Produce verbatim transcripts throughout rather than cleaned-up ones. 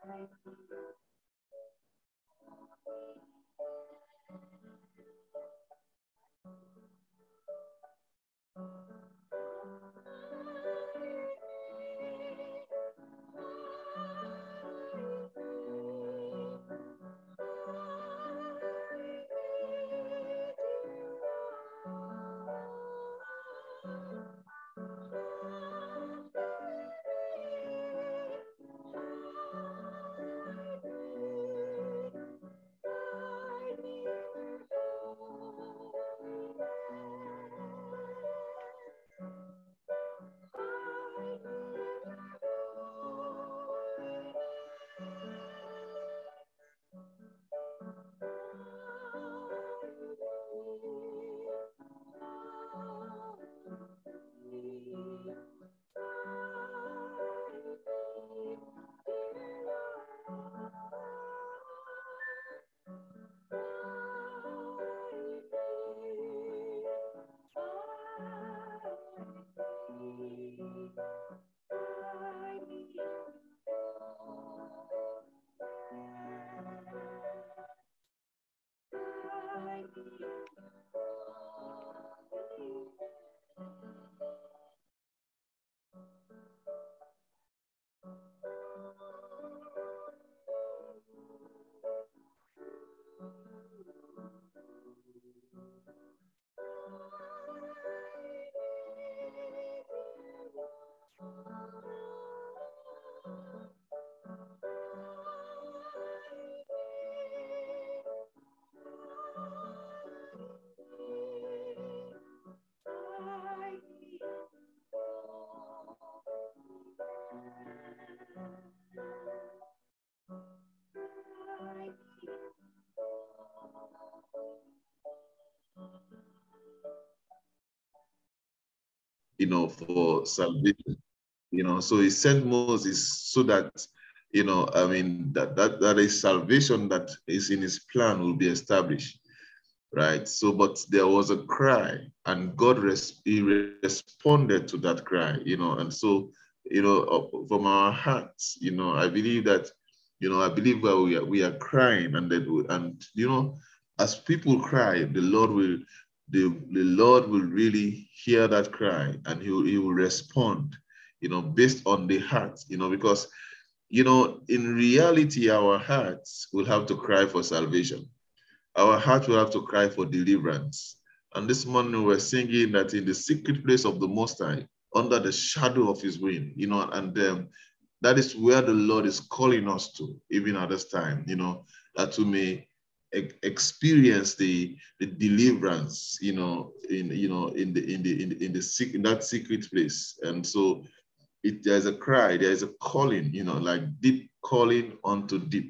You know, for salvation. You know, so he sent Moses so that, you know, I mean, that that that is salvation that is in his plan will be established, right? So, but there was a cry, and God res he responded to that cry, you know, and so, you know, from our hearts, you know, I believe that, you know, I believe that we are we are crying, and that we, and you know, as people cry, the Lord will the, the Lord will really hear that cry, and he will, he will respond, you know, based on the heart, you know, because, you know, in reality, our hearts will have to cry for salvation. Our heart will have to cry for deliverance. And this morning we're singing that in the secret place of the Most High, under the shadow of his wing, you know, and um, that is where the Lord is calling us to, even at this time, you know, that we may e experience the, the deliverance, you know, in, you know, in the, in the, in the, in the, in that secret place. And so it, there's a cry, there is a calling, you know, like deep calling unto deep.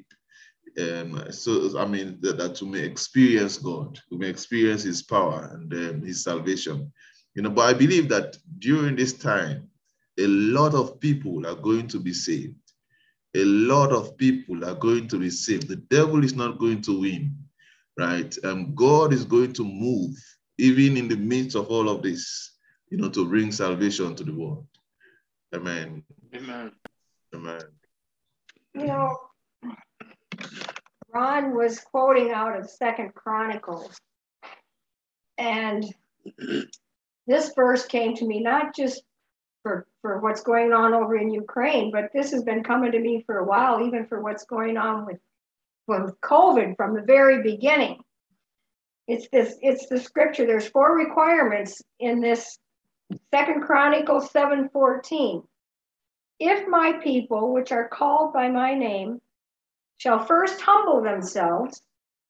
Um, so, I mean, that, that we may experience God, we may experience his power and um, his salvation. You know, but I believe that during this time, a lot of people are going to be saved. A lot of people are going to be saved. The devil is not going to win, right? Um, God is going to move, even in the midst of all of this, you know, to bring salvation to the world. Amen. Amen. Amen. You know, Ron was quoting out of Second Chronicles, and this verse came to me not just for, for what's going on over in Ukraine, but this has been coming to me for a while, even for what's going on with, with COVID from the very beginning. It's this, it's the scripture. There's four requirements in this Second Chronicles seven fourteen. If my people, which are called by my name, shall first humble themselves,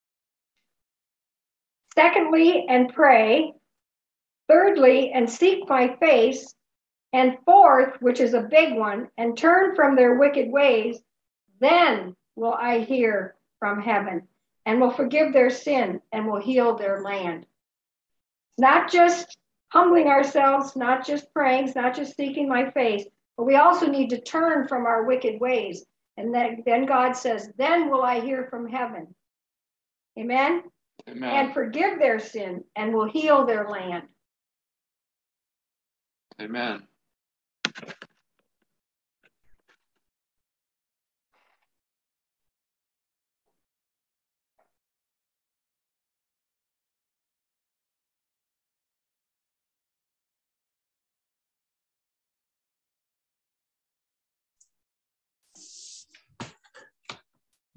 secondly, and pray, thirdly, and seek my face, and fourth, which is a big one, and turn from their wicked ways, then will I hear from heaven and will forgive their sin and will heal their land. Not just humbling ourselves, not just praying, not just seeking my face, but we also need to turn from our wicked ways. And then, then God says, then will I hear from heaven. Amen? Amen. And forgive their sin and will heal their land. Amen.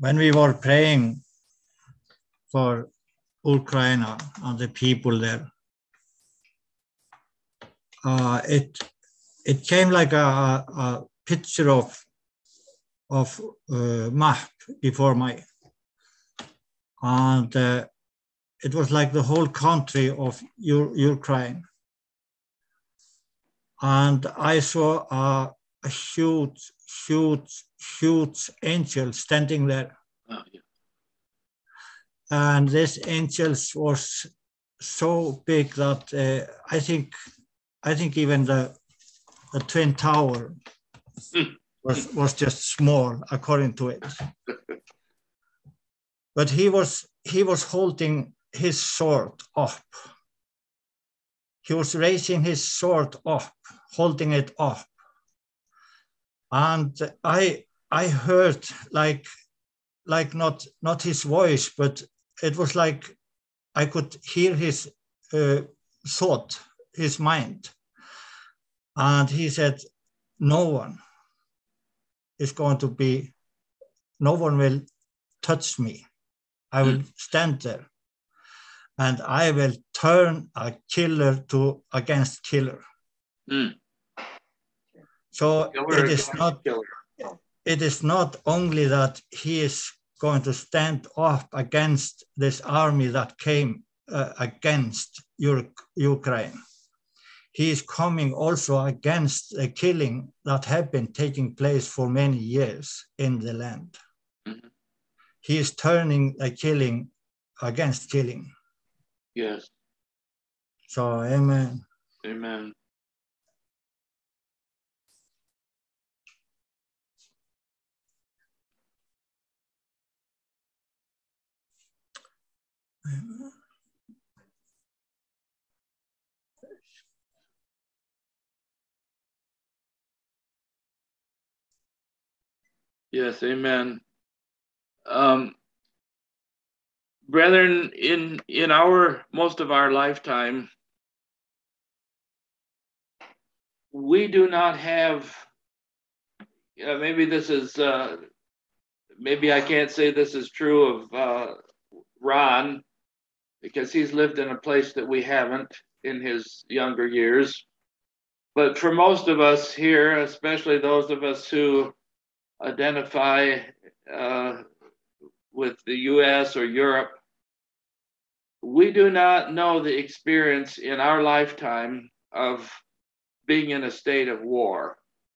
when we were praying for Ukraine and the people there, uh, it it came like a, a picture of of uh, map before my, and uh, it was like the whole country of U Ukraine, and I saw a, a huge, huge, huge angel standing there. Oh, yeah. And this angel was so big that uh, I think, I think even the, the Twin Tower was, was just small according to it. But he was, he was holding his sword up. He was raising his sword up, holding it up. And I, I heard like, like not, not his voice, but it was like I could hear his uh, thought, his mind. And he said, no one is going to be, no one will touch me. I will mm. stand there and I will turn a killer to against killer. Mm. So killer it is not, killer. It is not only that he is going to stand up against this army that came uh, against Ukraine. He is coming also against the killing that have been taking place for many years in the land. Mm-hmm. He is turning the killing against killing. Yes. So, amen. Amen. Yes, amen. Um, brethren, in in our most of our lifetime, we do not have. Uh, maybe this is. Uh, maybe I can't say this is true of uh, Ron, because he's lived in a place that we haven't in his younger years. But for most of us here, especially those of us who identify uh, with the U S or Europe, we do not know the experience in our lifetime of being in a state of war.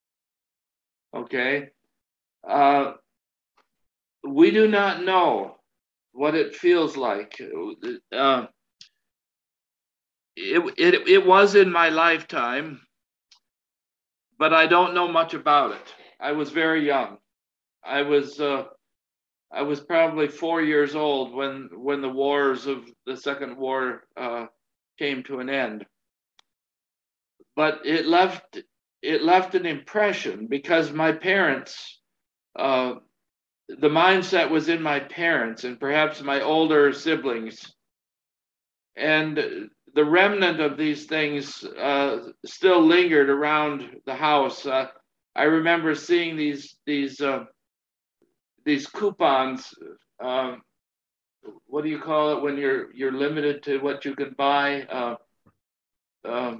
Okay? Uh, we do not know what it feels like. Uh, it, it, it was in my lifetime, but I don't know much about it. I was very young. I was uh, I was probably four years old when when the wars of the Second War uh, came to an end. But it left it left an impression because my parents, uh, the mindset was in my parents and perhaps my older siblings, and the remnant of these things uh, still lingered around the house. Uh, I remember seeing these these uh, these coupons. Um, what do you call it when you're you're limited to what you can buy? Uh, um,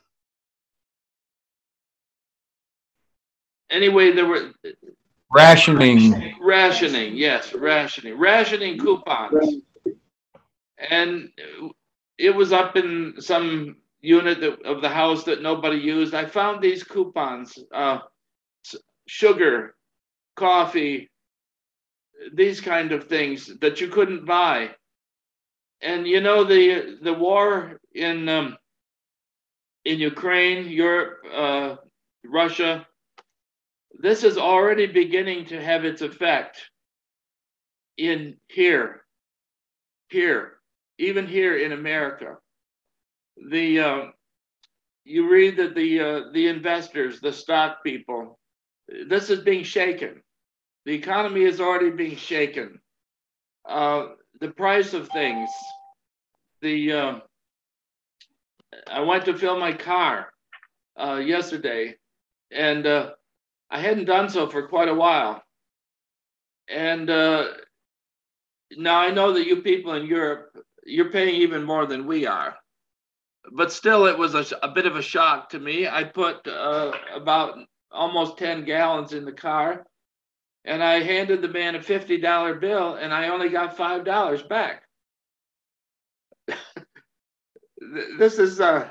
anyway, there were rationing. Rationing, yes, rationing, rationing coupons, and it was up in some unit that, of the house that nobody used. I found these coupons, uh, sugar, coffee, these kind of things that you couldn't buy. And you know, the the war in um, in Ukraine, Europe, uh, Russia, this is already beginning to have its effect in here, here, even here in America. The uh, you read that the uh, the investors, the stock people, this is being shaken. The economy is already being shaken. Uh, the price of things. The uh, I went to fill my car uh, yesterday, and uh, I hadn't done so for quite a while. And uh, now I know that you people in Europe, you're paying even more than we are. But still, it was a, a bit of a shock to me. I put uh, about almost ten gallons in the car, and I handed the man a fifty dollar bill, and I only got five dollars back. This is, uh,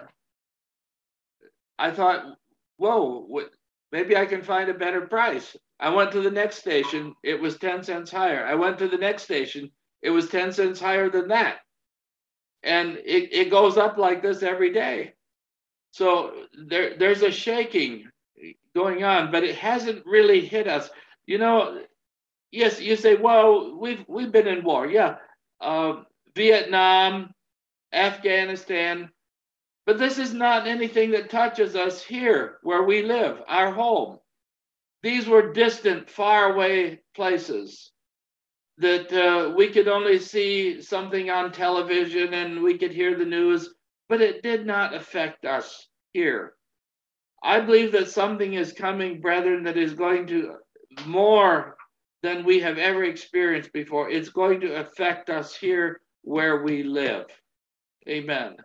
I thought, whoa, what, maybe I can find a better price. I went to the next station, it was ten cents higher. I went to the next station, it was ten cents higher than that. And it, it goes up like this every day. So there, there's a shaking going on, but it hasn't really hit us. You know, yes, you say, well, we've, we've been in war. Yeah, uh, Vietnam, Afghanistan, but this is not anything that touches us here where we live, our home. These were distant, faraway places that uh, we could only see something on television and we could hear the news, but it did not affect us here. I believe that something is coming, brethren, that is going to more than we have ever experienced before. It's going to affect us here where we live. Amen.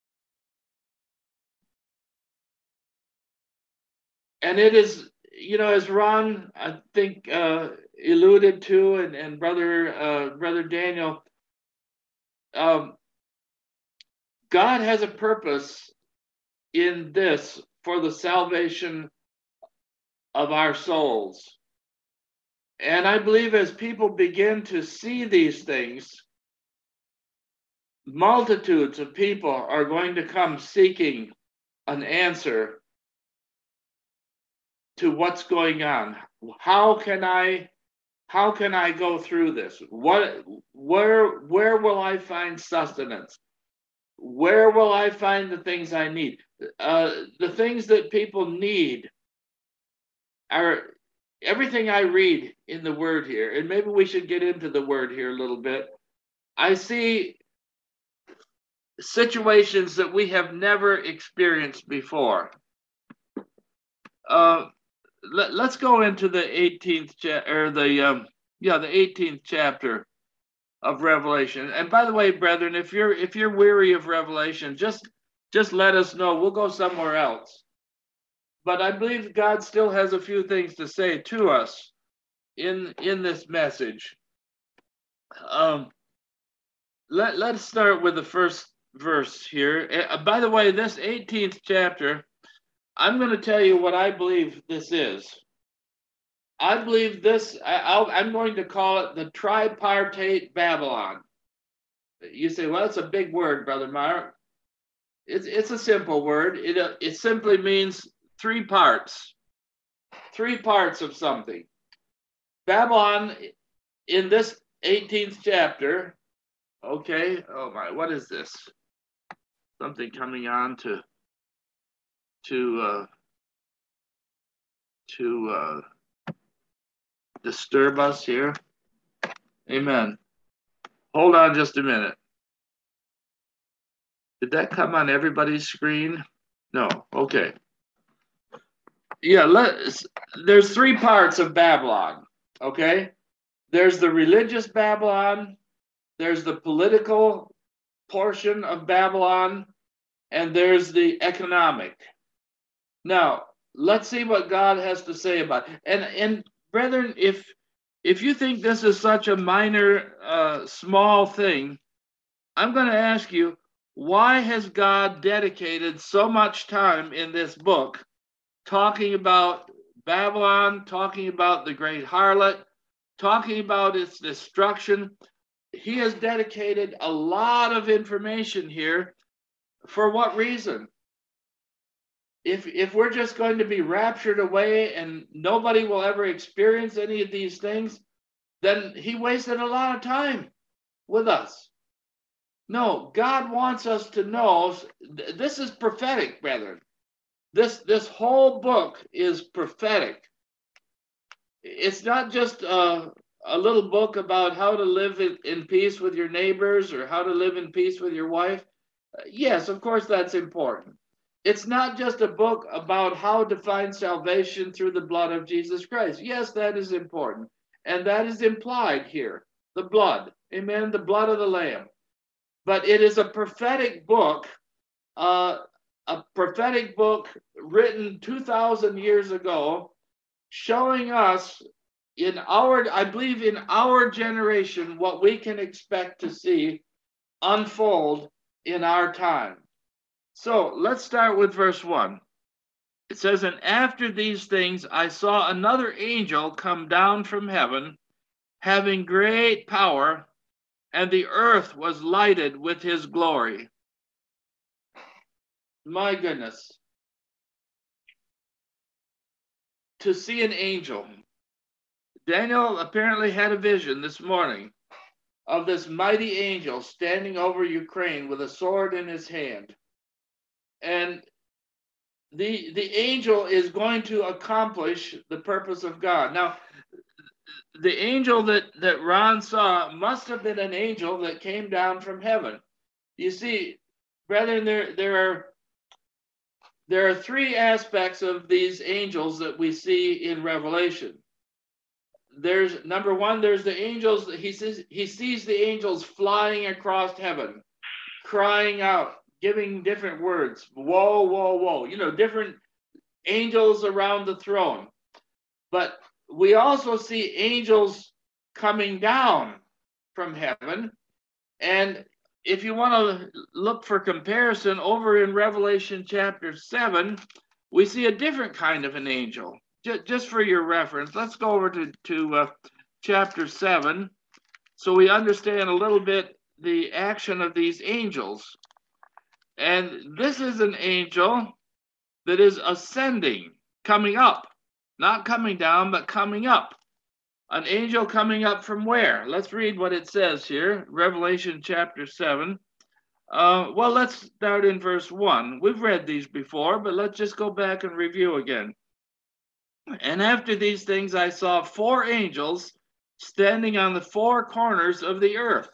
And it is, you know, as Ron, I think, uh, alluded to, and, and brother, uh, brother Daniel, um, God has a purpose in this for the salvation of our souls. And I believe as people begin to see these things, multitudes of people are going to come seeking an answer to what's going on. How can I, how can I go through this? What, where, where will I find sustenance? Where will I find the things I need? Uh, the things that people need are everything I read in the word here. And maybe we should get into the word here a little bit. I see situations that we have never experienced before. Uh, let, let's go into the eighteenth chapter, or the um, yeah, the eighteenth chapter of Revelation. And by the way, brethren, if you're if you're weary of Revelation, just just let us know. We'll go somewhere else. But I believe God still has a few things to say to us in in this message. Um, let let's start with the first verse here. Uh, by the way, this eighteenth chapter, I'm going to tell you what I believe this is. I believe this, I, I'll, I'm going to call it the tripartite Babylon. You say, well, it's a big word, Brother Meyer. It's, it's a simple word. It, uh, it simply means three parts, three parts of something. Babylon in this eighteenth chapter, okay, oh my, what is this? Something coming on to, to, uh, to uh, disturb us here. Amen. Hold on just a minute. Did that come on everybody's screen? No, okay. Yeah, let's, there's three parts of Babylon, okay? There's the religious Babylon, there's the political portion of Babylon, and there's the economic. Now, let's see what God has to say about it. And, and brethren, if, if you think this is such a minor, uh, small thing, I'm going to ask you, why has God dedicated so much time in this book talking about Babylon, talking about the great harlot, talking about its destruction? He has dedicated a lot of information here. For what reason? If, if we're just going to be raptured away and nobody will ever experience any of these things, then he wasted a lot of time with us. No, God wants us to know, this is prophetic, brethren. This, this whole book is prophetic. It's not just a, a little book about how to live in, in peace with your neighbors or how to live in peace with your wife. Yes, of course, that's important. It's not just a book about how to find salvation through the blood of Jesus Christ. Yes, that is important. and that is implied here, the blood, amen, the blood of the Lamb. But it is a prophetic book, uh, a prophetic book written two thousand years ago, showing us in our, I believe in our generation, what we can expect to see unfold in our time. So let's start with verse one. It says, and after these things, I saw another angel come down from heaven, having great power, and the earth was lighted with his glory. My goodness. To see an angel. Daniel apparently had a vision this morning of this mighty angel standing over Ukraine with a sword in his hand. And the, the angel is going to accomplish the purpose of God. Now, the angel that, that Ron saw must have been an angel that came down from heaven. You see, brethren, there, there are there are three aspects of these angels that we see in Revelation. There's number one, there's the angels, he says he sees the angels flying across heaven, crying out, giving different words, whoa, whoa, whoa, you know, different angels around the throne. But we also see angels coming down from heaven. And if you want to look for comparison, over in Revelation chapter seven, we see a different kind of an angel. Just, just for your reference, let's go over to, to uh, chapter seven, so we understand a little bit the action of these angels. And this is an angel that is ascending, coming up, not coming down, but coming up. An angel coming up from where? Let's read what it says here, Revelation chapter seven. Uh, well, let's start in verse one. We've read these before, but let's just go back and review again. And after these things, I saw four angels standing on the four corners of the earth.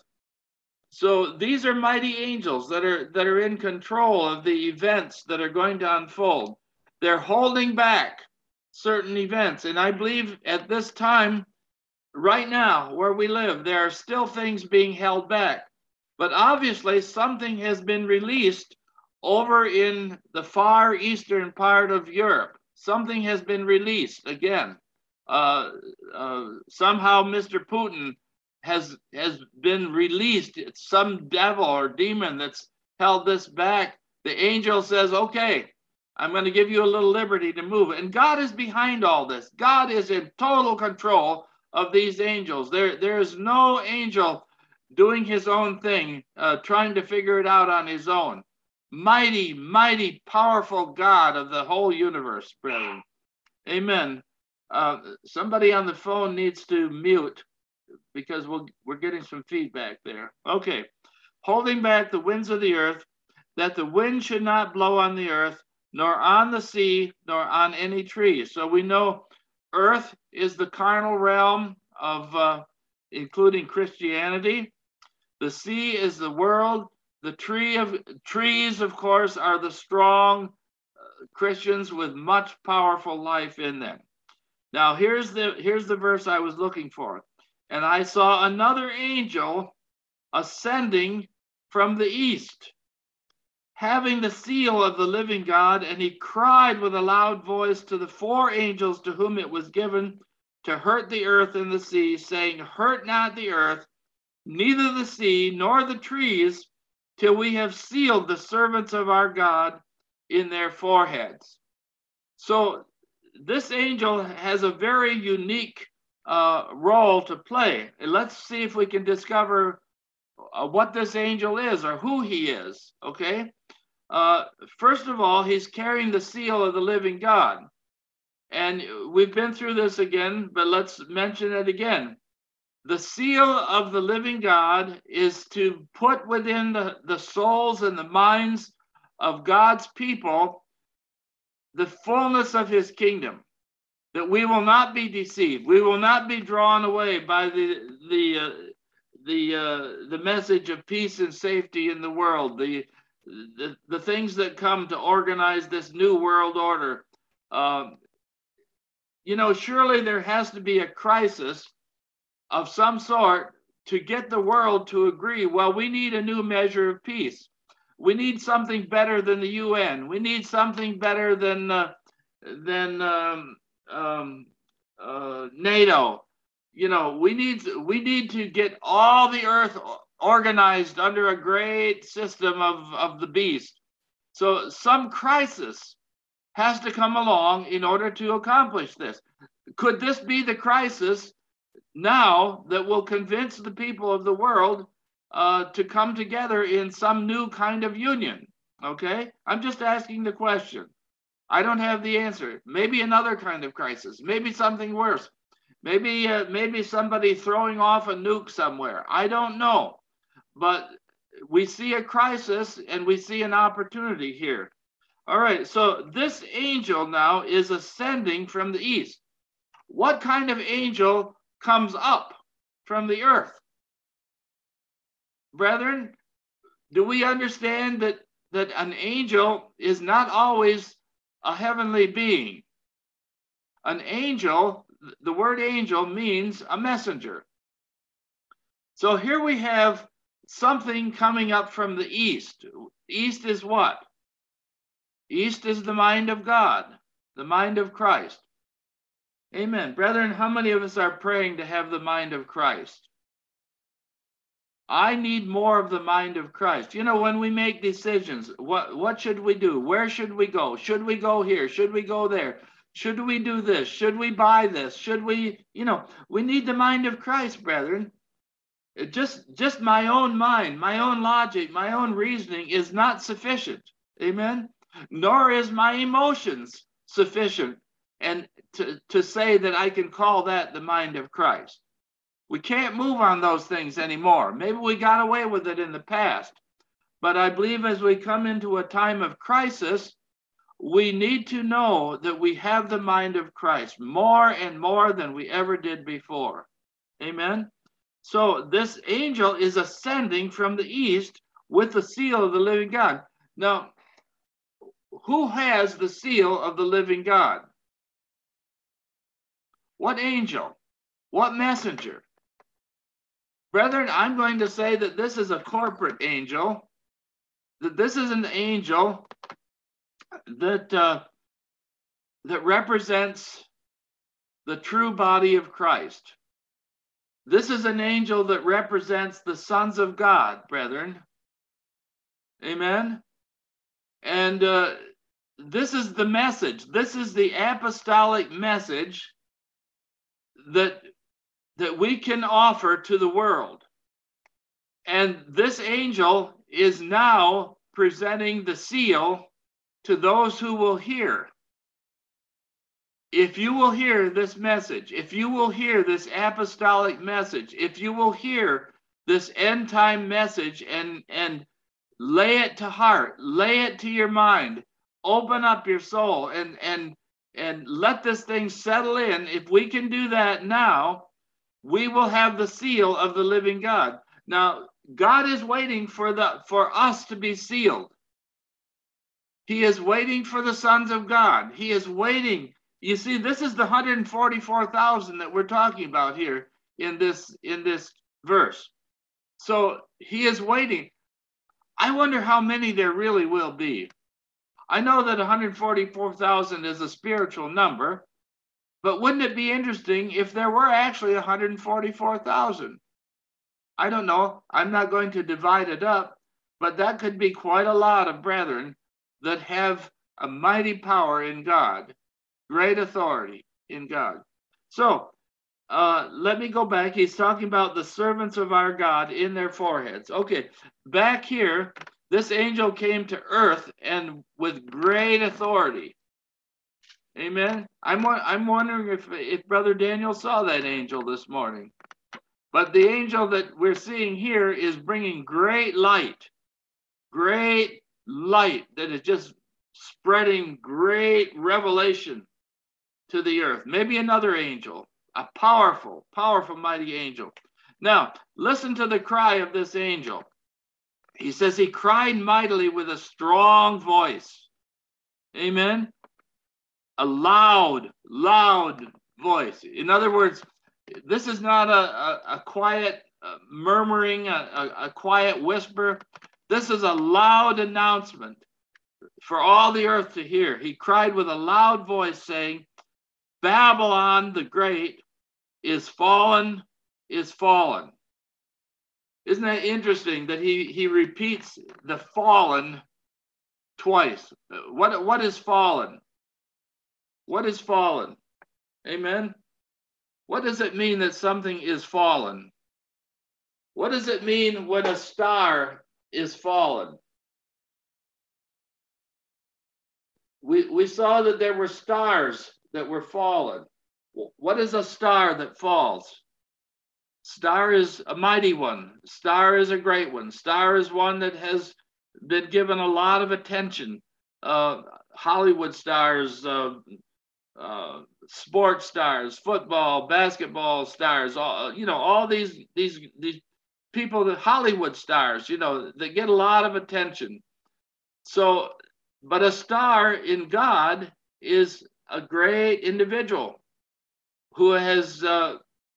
So these are mighty angels that are, that are in control of the events that are going to unfold. They're holding back certain events. And I believe at this time, right now, where we live, there are still things being held back. But obviously, something has been released over in the far eastern part of Europe. Something has been released again. Uh, uh, somehow Mister Putin has, has been released. It's some devil or demon that's held this back. The angel says, okay, I'm going to give you a little liberty to move. And God is behind all this. God is in total control of these angels. There, there is no angel doing his own thing, uh, trying to figure it out on his own. Mighty, mighty, powerful God of the whole universe, brethren. Amen. Uh, somebody on the phone needs to mute because we'll, we're getting some feedback there. Okay. Holding back the winds of the earth, that the wind should not blow on the earth, nor on the sea, nor on any tree. So we know earth is the carnal realm of, uh, including Christianity. The sea is the world. The tree of trees, of course, are the strong uh, Christians with much powerful life in them. Now, here's the here's the verse I was looking for. And I saw another angel ascending from the east, having the seal of the living God, and he cried with a loud voice to the four angels to whom it was given to hurt the earth and the sea, saying, hurt not the earth, neither the sea, nor the trees, till we have sealed the servants of our God in their foreheads. So this angel has a very unique uh, role to play. And let's see if we can discover uh, what this angel is or who he is, okay? Uh, first of all, he's carrying the seal of the living God. And we've been through this again, but let's mention it again. The seal of the living God is to put within the, the souls and the minds of God's people the fullness of his kingdom, that we will not be deceived. We will not be drawn away by the, the, uh, the, uh, the message of peace and safety in the world, the, the, the things that come to organize this new world order. Um, you know, surely there has to be a crisis of some sort to get the world to agree, well, we need a new measure of peace. We need something better than the U N. We need something better than, uh, than um, um, uh, NATO. You know, we need, we need to get all the earth organized under a great system of, of the beast. So some crisis has to come along in order to accomplish this. Could this be the crisis now that will convince the people of the world uh, to come together in some new kind of union? Okay, I'm just asking the question. I don't have the answer. Maybe another kind of crisis, maybe something worse. Maybe, uh, maybe somebody throwing off a nuke somewhere. I don't know. But we see a crisis and we see an opportunity here. All right, so this angel now is ascending from the east. What kind of angel comes up from the earth? Brethren, do we understand that, that an angel is not always a heavenly being? An angel, the word angel means a messenger. So here we have something coming up from the east. East is what? East is the mind of God, the mind of Christ. Amen. Brethren, how many of us are praying to have the mind of Christ? I need more of the mind of Christ. You know, when we make decisions, what, what should we do? Where should we go? Should we go here? Should we go there? Should we do this? Should we buy this? Should we, you know, we need the mind of Christ, brethren. It just, just my own mind, my own logic, my own reasoning is not sufficient. Amen. Nor is my emotions sufficient and to, to say that I can call that the mind of Christ. We can't move on those things anymore. Maybe we got away with it in the past, but I believe as we come into a time of crisis, we need to know that we have the mind of Christ more and more than we ever did before. Amen. So this angel is ascending from the east with the seal of the living God. Now, who has the seal of the living God? What angel? What messenger? Brethren, I'm going to say that this is a corporate angel, that this is an angel that, uh, that represents the true body of Christ. This is an angel that represents the sons of God, brethren. Amen. And uh, this is the message. This is the apostolic message that, that we can offer to the world. And this angel is now presenting the seal to those who will hear. If you will hear this message, if you will hear this apostolic message, if you will hear this end time message and, and lay it to heart, lay it to your mind, open up your soul and, and, and let this thing settle in. If we can do that now, we will have the seal of the living God. Now, God is waiting for, the, for us to be sealed. He is waiting for the sons of God. He is waiting. You see, this is the one hundred forty-four thousand that we're talking about here in this, in this verse. So he is waiting. I wonder how many there really will be. I know that one hundred forty-four thousand is a spiritual number, but wouldn't it be interesting if there were actually one hundred forty-four thousand? I don't know. I'm not going to divide it up, but that could be quite a lot of brethren that have a mighty power in God. Great authority in God. So uh, let me go back. He's talking about the servants of our God in their foreheads. Okay, back here, this angel came to earth and with great authority. Amen. I'm, I'm wondering if, if Brother Daniel saw that angel this morning. But the angel that we're seeing here is bringing great light. Great light that is just spreading great revelation to the earth. Maybe another angel, a powerful, powerful, mighty angel. Now, listen to the cry of this angel. He says he cried mightily with a strong voice. Amen. A loud, loud voice. In other words, This is not a, a, a quiet uh, murmuring, a, a, a quiet whisper. This is a loud announcement for all the earth to hear. He cried with a loud voice, saying, Babylon the Great is fallen, is fallen. Isn't that interesting that he, he repeats the fallen twice? What, what is fallen? What is fallen? Amen? What does it mean that something is fallen? What does it mean when a star is fallen? We, we saw that there were stars that were fallen. What is a star that falls? Star is a mighty one. Star is a great one. Star is one that has been given a lot of attention. Uh, Hollywood stars, uh, uh, sports stars, football, basketball stars, all, you know, all these, these, these people, that Hollywood stars, you know, they get a lot of attention. So, but a star in God is a great individual who has, uh,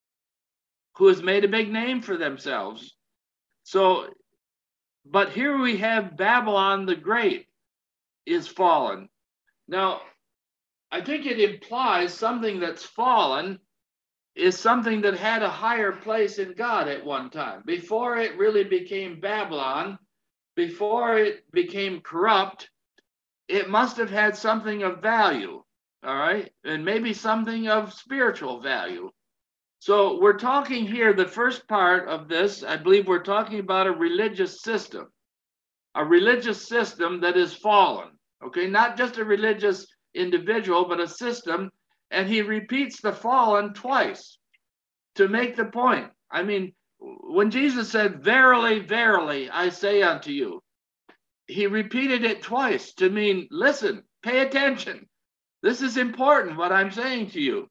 who has made a big name for themselves. So, but here we have Babylon the Great is fallen. Now, I think it implies something that's fallen is something that had a higher place in God at one time. Before it really became Babylon, before it became corrupt, it must have had something of value, all right? And maybe something of spiritual value. So we're talking here, the first part of this, I believe we're talking about a religious system, a religious system that is fallen, okay? Not just a religious individual, but a system. And he repeats the fallen twice to make the point. I mean, when Jesus said, verily, verily, I say unto you, he repeated it twice to mean, listen, pay attention. This is important, what I'm saying to you.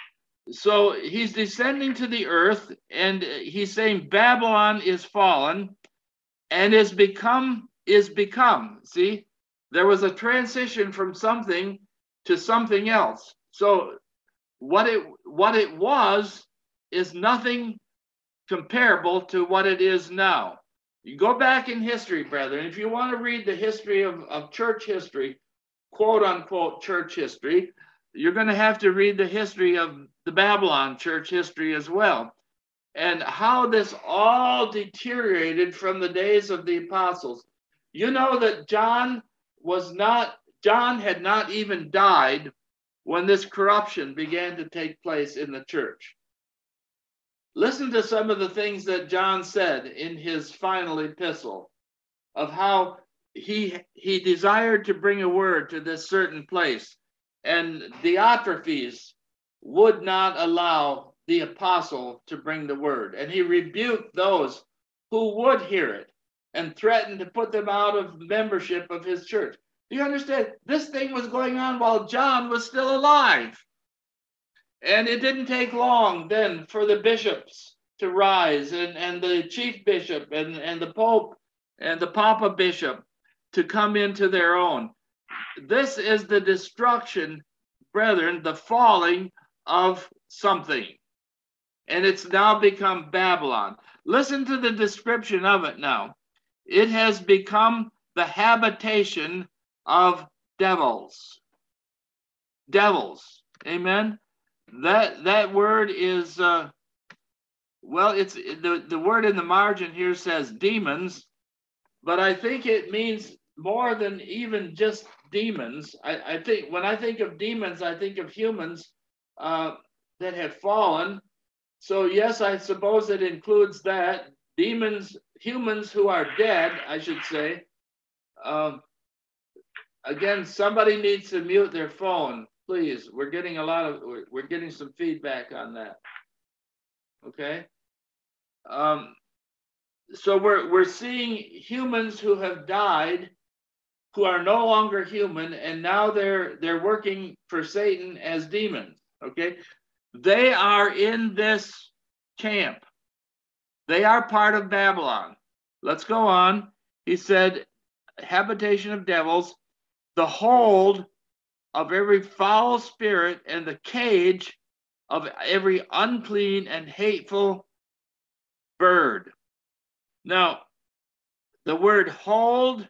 So he's descending to the earth and he's saying Babylon is fallen and is become, is become. See, there was a transition from something to something else. So what it, what it was is nothing comparable to what it is now. You go back in history, brethren, if you want to read the history of, of church history, quote unquote church history, you're going to have to read the history of the Babylon church history as well, and how this all deteriorated from the days of the apostles. You know that John was not, John had not even died when this corruption began to take place in the church. Listen to some of the things that John said in his final epistle of how he, he desired to bring a word to this certain place. And Diotrephes would not allow the apostle to bring the word. And he rebuked those who would hear it and threatened to put them out of membership of his church. Do you understand? This thing was going on while John was still alive. And it didn't take long then for the bishops to rise and, and the chief bishop and, and the Pope and the Papa Bishop to come into their own. This is the destruction, brethren, the falling of something. And it's now become Babylon. Listen to the description of it now. It has become the habitation of devils. Devils. Amen. That that word is, uh, well, it's the, the word in the margin here says demons, but I think it means more than even just demons. I, I think when I think of demons, I think of humans uh, that have fallen. So yes, I suppose it includes that. Demons, humans who are dead, I should say. Um, again, somebody needs to mute their phone, please. We're getting a lot of, we're, we're getting some feedback on that. Okay. Um, so we're, we're seeing humans who have died, who are no longer human, and now they're they're working for Satan as demons. Okay, they are in this camp. They are part of Babylon. Let's go on. He said, habitation of devils, the hold of every foul spirit, and the cage of every unclean and hateful bird. Now, the word hold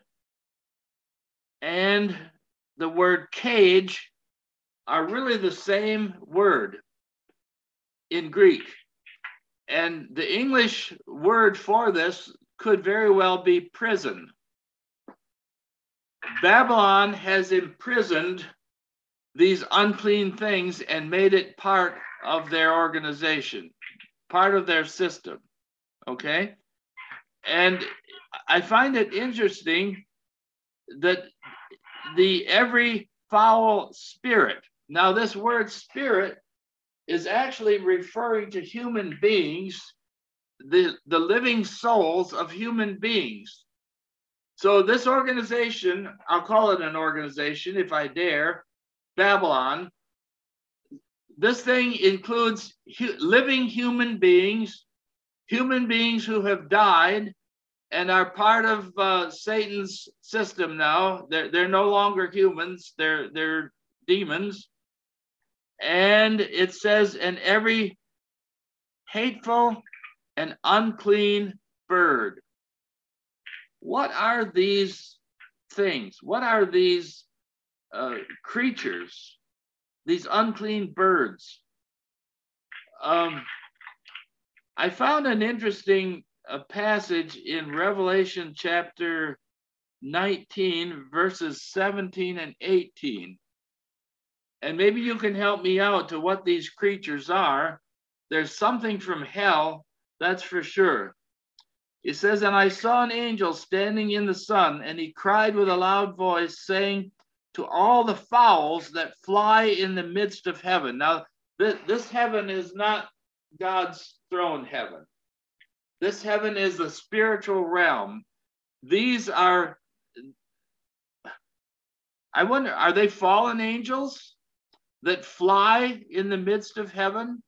and the word cage are really the same word in Greek. And the English word for this could very well be prison. Babylon has imprisoned these unclean things and made it part of their organization, part of their system, okay? And I find it interesting that the every foul spirit, now this word spirit is actually referring to human beings, the, the living souls of human beings. So this organization, I'll call it an organization if I dare, Babylon, this thing includes hu living human beings, human beings who have died and are part of uh, Satan's system now. They're, they're no longer humans, they're, they're demons. And it says, and every hateful and unclean bird. What are these things? What are these uh, creatures, these unclean birds? Um, I found an interesting uh, passage in Revelation chapter nineteen, verses seventeen and eighteen. And maybe you can help me out to what these creatures are. There's something from hell, that's for sure. It says, and I saw an angel standing in the sun, and he cried with a loud voice, saying to all the fowls that fly in the midst of heaven. Now, th this heaven is not God's throne heaven. This heaven is the spiritual realm. These are, I wonder, are they fallen angels that fly in the midst of heaven?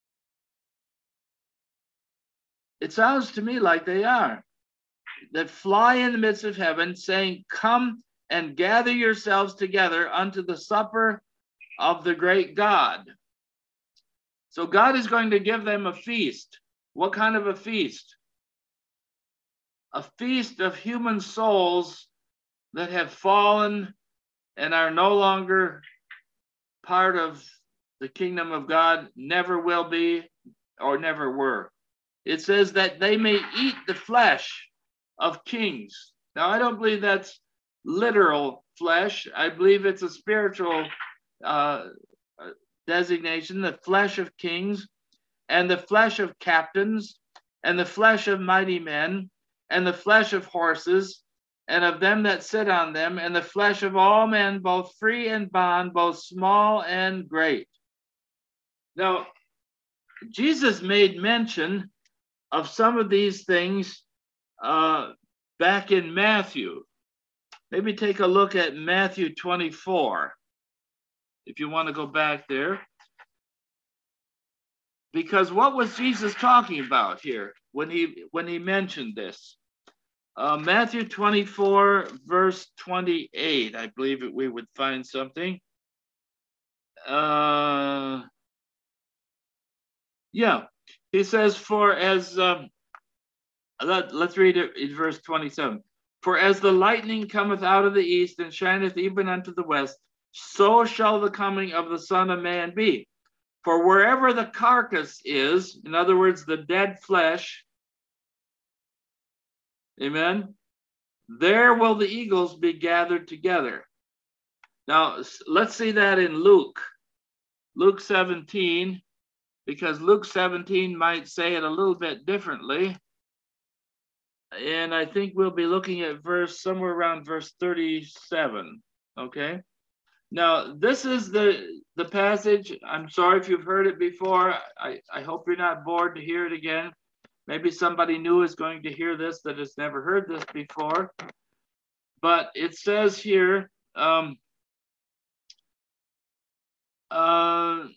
It sounds to me like they are, that fly in the midst of heaven, saying, come and gather yourselves together unto the supper of the great God. So God is going to give them a feast. What kind of a feast? A feast of human souls that have fallen and are no longer part of the kingdom of God, never will be or never were. It says that they may eat the flesh of kings. Now, I don't believe that's literal flesh. I believe it's a spiritual uh, designation, the flesh of kings, and the flesh of captains, and the flesh of mighty men, and the flesh of horses, and of them that sit on them, and the flesh of all men, both free and bond, both small and great. Now, Jesus made mention of some of these things uh, back in Matthew. Maybe take a look at Matthew twenty-four, if you want to go back there. Because what was Jesus talking about here when he, when he mentioned this? Uh, Matthew twenty-four, verse twenty-eight, I believe that we would find something. Uh, yeah, he says, for as, um, let, let's read it in verse twenty-seven. For as the lightning cometh out of the east and shineth even unto the west, so shall the coming of the Son of Man be. For wherever the carcass is, in other words, the dead flesh, amen, there will the eagles be gathered together. Now, let's see that in Luke, Luke seventeen, because Luke seventeen might say it a little bit differently. And I think we'll be looking at verse, somewhere around verse thirty-seven, okay? Now, this is the, the passage. I'm sorry if you've heard it before. I, I hope you're not bored to hear it again. Maybe somebody new is going to hear this that has never heard this before. But it says here, um, uh,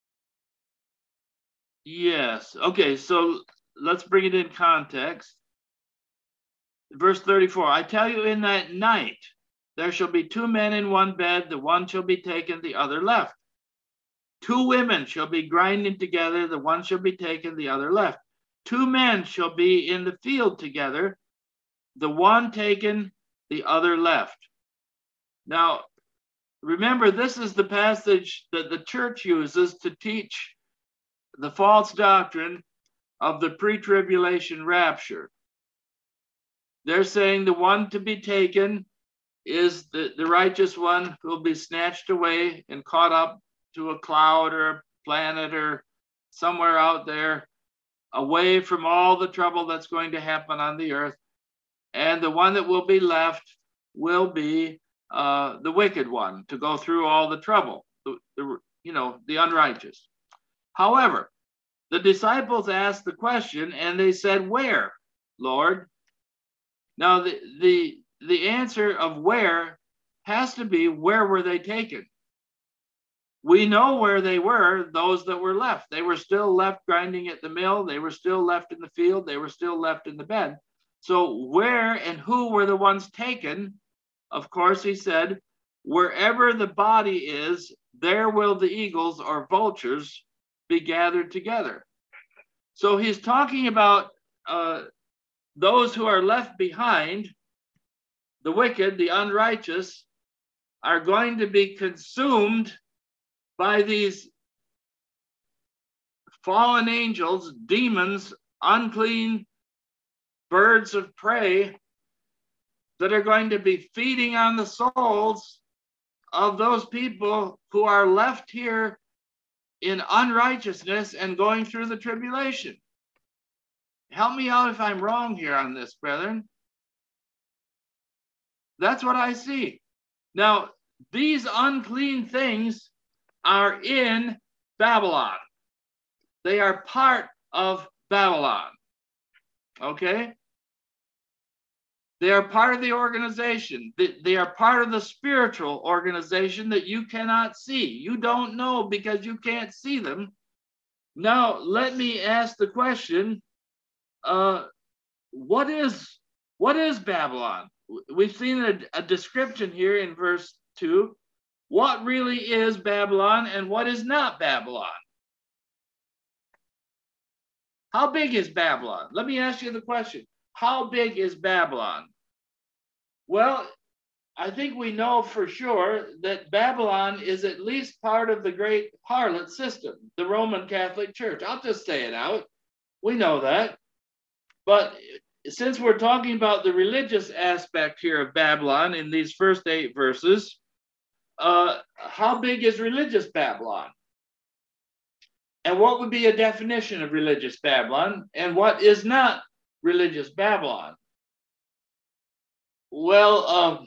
yes, okay, so let's bring it in context. Verse thirty-four, I tell you, in that night, there shall be two men in one bed, the one shall be taken, the other left. Two women shall be grinding together, the one shall be taken, the other left. Two men shall be in the field together, the one taken, the other left. Now, remember, this is the passage that the church uses to teach the false doctrine of the pre-tribulation rapture. They're saying the one to be taken is the, the righteous one who will be snatched away and caught up to a cloud or a planet or somewhere out there, away from all the trouble that's going to happen on the earth. And the one that will be left will be uh, the wicked one to go through all the trouble, the, the, you know, the unrighteous. However, the disciples asked the question and they said, where, Lord? Now, the, the, the answer of where has to be, where were they taken? We know where they were, those that were left. They were still left grinding at the mill. They were still left in the field. They were still left in the bed. So where and who were the ones taken? Of course, he said, wherever the body is, there will the eagles or vultures be gathered together. So he's talking about uh, those who are left behind, the wicked, the unrighteous, are going to be consumed by these fallen angels, demons, unclean birds of prey that are going to be feeding on the souls of those people who are left here in unrighteousness and going through the tribulation. Help me out if I'm wrong here on this, brethren. That's what I see. Now, these unclean things are in Babylon. They are part of Babylon. Okay? They are part of the organization. They are part of the spiritual organization that you cannot see. You don't know because you can't see them. Now, let me ask the question, uh, what is, what is Babylon? We've seen a, a description here in verse two. What really is Babylon and what is not Babylon? How big is Babylon? Let me ask you the question. How big is Babylon? Well, I think we know for sure that Babylon is at least part of the great harlot system, the Roman Catholic Church. I'll just say it out. We know that. But since we're talking about the religious aspect here of Babylon in these first eight verses, uh, how big is religious Babylon? And what would be a definition of religious Babylon? And what is not religious Babylon? Well, um,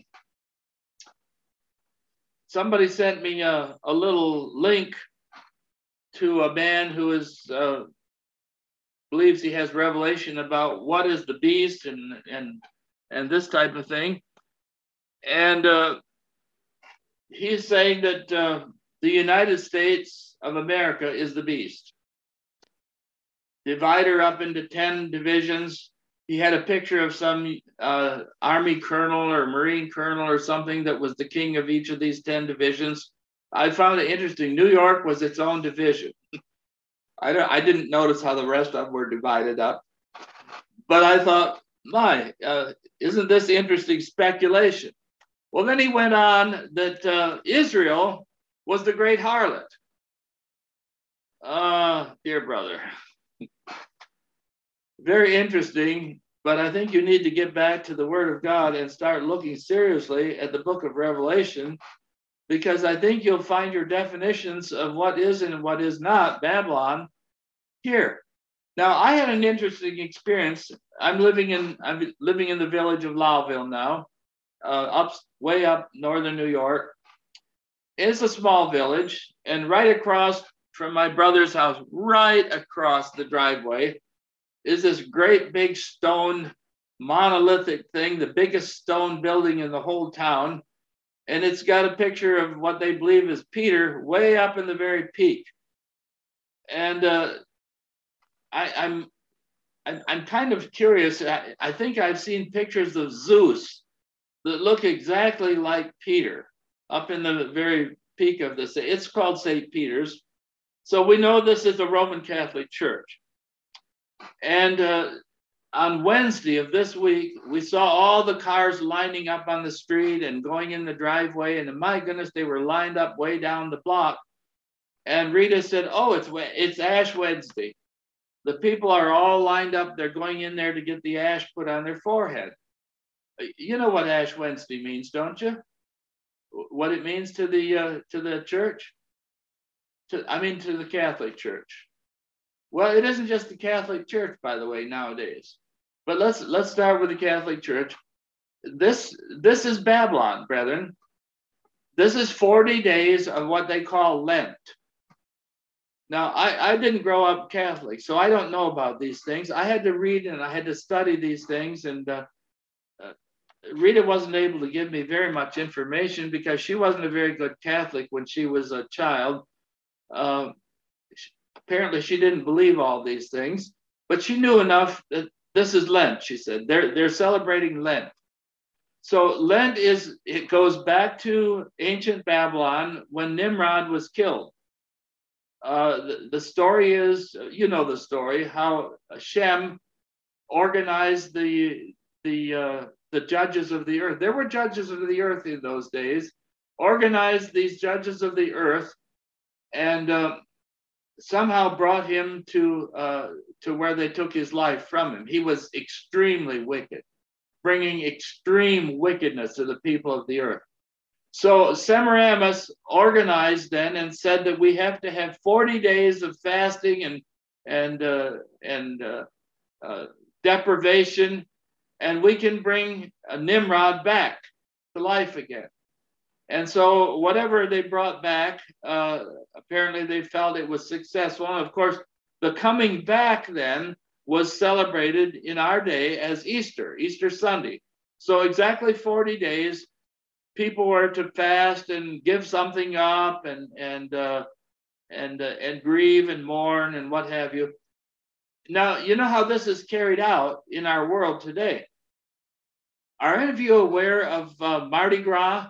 somebody sent me a, a little link to a man who is uh, believes he has revelation about what is the beast and and and this type of thing, and uh, he's saying that uh, the United States of America is the beast. Divide her up into ten divisions. He had a picture of some uh, Army colonel or Marine colonel or something that was the king of each of these ten divisions. I found it interesting. New York was its own division. I, don't, I didn't notice how the rest of them were divided up. But I thought, my, uh, isn't this interesting speculation? Well, then he went on that uh, Israel was the great harlot. Ah, uh, dear brother. Very interesting, but I think you need to get back to the Word of God and start looking seriously at the book of Revelation, because I think you'll find your definitions of what is and what is not Babylon here. Now, I had an interesting experience. I'm living in I'm living in the village of Lowville now, uh, up way up northern New York. It's a small village, and right across from my brother's house, right across the driveway, is this great big stone monolithic thing, the biggest stone building in the whole town. And it's got a picture of what they believe is Peter way up in the very peak. And uh, I, I'm, I'm I'm kind of curious. I, I think I've seen pictures of Zeus that look exactly like Peter up in the very peak of this. It's called Saint Peter's. So we know this is the Roman Catholic Church. And uh, on Wednesday of this week, we saw all the cars lining up on the street and going in the driveway. And my goodness, they were lined up way down the block. And Rita said, oh, it's, it's Ash Wednesday. The people are all lined up. They're going in there to get the ash put on their forehead. You know what Ash Wednesday means, don't you? What it means to the uh, to the church? To, I mean, to the Catholic Church. Well, it isn't just the Catholic Church, by the way, nowadays. But let's let's start with the Catholic Church. This this is Babylon, brethren. This is forty days of what they call Lent. Now, I, I didn't grow up Catholic, so I don't know about these things. I had to read and I had to study these things, and uh, uh, Rita wasn't able to give me very much information because she wasn't a very good Catholic when she was a child. Uh, she, apparently, she didn't believe all these things, but she knew enough that this is Lent, she said. They're, they're celebrating Lent. So Lent is, it goes back to ancient Babylon when Nimrod was killed. Uh, the, the story is, you know the story, how Shem organized the, the, uh, the judges of the earth. There were judges of the earth in those days, organized these judges of the earth, and uh, somehow brought him to, uh, to where they took his life from him. He was extremely wicked, bringing extreme wickedness to the people of the earth. So Semiramis organized then and said that we have to have forty days of fasting and and uh, and uh, uh, deprivation, and we can bring a Nimrod back to life again. And so whatever they brought back, uh, apparently they felt it was successful. And of course, the coming back then was celebrated in our day as Easter, Easter Sunday. So exactly forty days. People were to fast and give something up and and uh, and uh, and grieve and mourn and what have you. Now, you know how this is carried out in our world today. Are any of you aware of uh, Mardi Gras?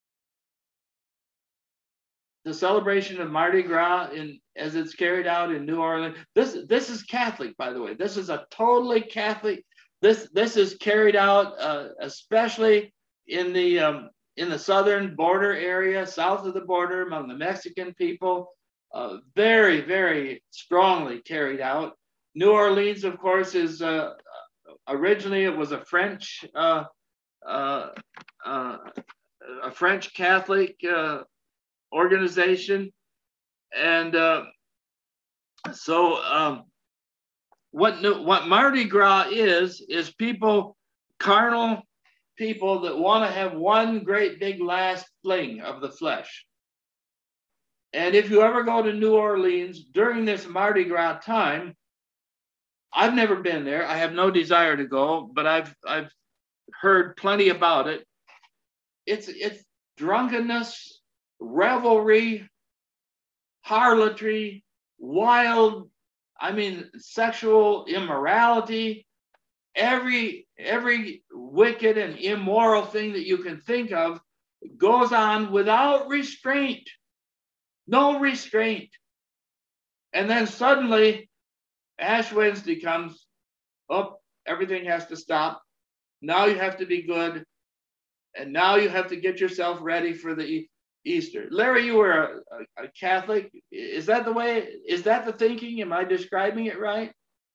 The celebration of Mardi Gras in as it's carried out in New Orleans. This this is Catholic, by the way. This is a totally Catholic. This this is carried out uh, especially in the um, in the southern border area, south of the border, among the Mexican people, uh, very, very strongly carried out. New Orleans, of course, is uh, originally it was a French, uh, uh, uh, a French Catholic uh, organization, and uh, so um, what what Mardi Gras is is people, carnal people that want to have one great big last fling of the flesh. And if you ever go to New Orleans during this Mardi Gras time, I've never been there. I have no desire to go, but I've I've heard plenty about it. It's it's drunkenness, revelry, harlotry, wild, I mean, sexual immorality. Every every wicked and immoral thing that you can think of goes on without restraint, no restraint. And then suddenly Ash Wednesday comes, oh, everything has to stop. Now you have to be good. And now you have to get yourself ready for the Easter. Larry, you were a, a Catholic. Is that the way, is that the thinking? Am I describing it right?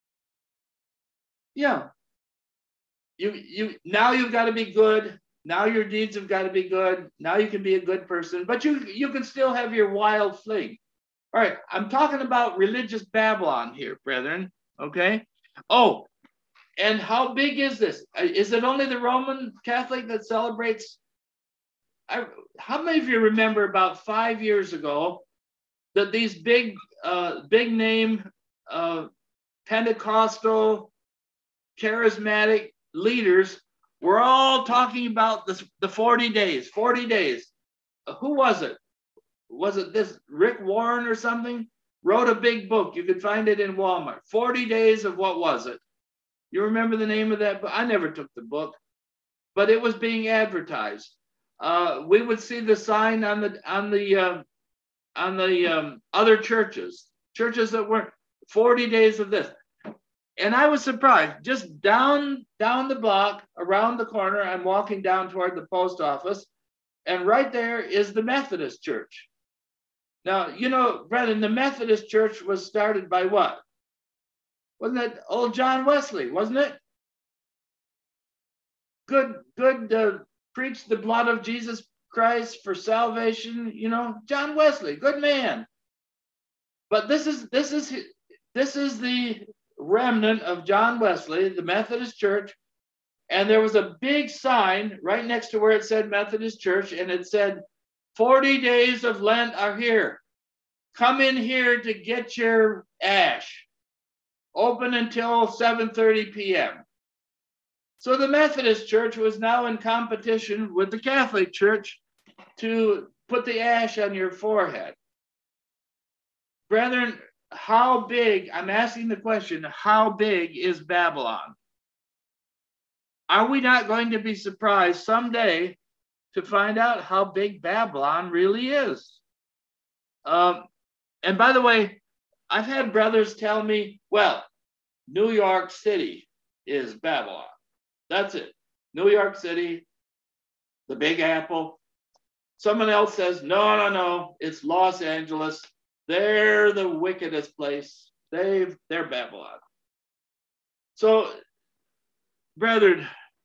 Yeah. You, you, now you've got to be good. Now your deeds have got to be good. Now you can be a good person, but you, you can still have your wild fling. All right, I'm talking about religious Babylon here, brethren, okay? Oh, and how big is this? Is it only the Roman Catholic that celebrates? I, how many of you remember about five years ago that these big, uh, big name uh, Pentecostal, charismatic leaders were all talking about this, the forty days, forty days. Uh, who was it? Was it this Rick Warren or something? Wrote a big book. You could find it in Walmart. forty days of what was it? You remember the name of that book? I never took the book, but it was being advertised. Uh, we would see the sign on the on the uh, on the um, other churches. churches that were forty days of this. And I was surprised, just down, down the block, around the corner, I'm walking down toward the post office, and right there is the Methodist Church. Now, you know, brethren, the Methodist Church was started by what? Wasn't it old John Wesley, wasn't it? Good, good, uh, preach the blood of Jesus Christ for salvation, you know, John Wesley, good man. But this is, this is, this is the remnant of John Wesley, the Methodist Church, and there was a big sign right next to where it said Methodist Church, and it said, forty days of Lent are here. Come in here to get your ash. Open until seven thirty p m So the Methodist Church was now in competition with the Catholic Church to put the ash on your forehead. Brethren, how big, I'm asking the question, how big is Babylon? Are we not going to be surprised someday to find out how big Babylon really is? Um, and by the way, I've had brothers tell me, well, New York City is Babylon. That's it. New York City, the Big Apple. Someone else says, no, no, no, it's Los Angeles. They're the wickedest place. They've, they're Babylon. So, brethren,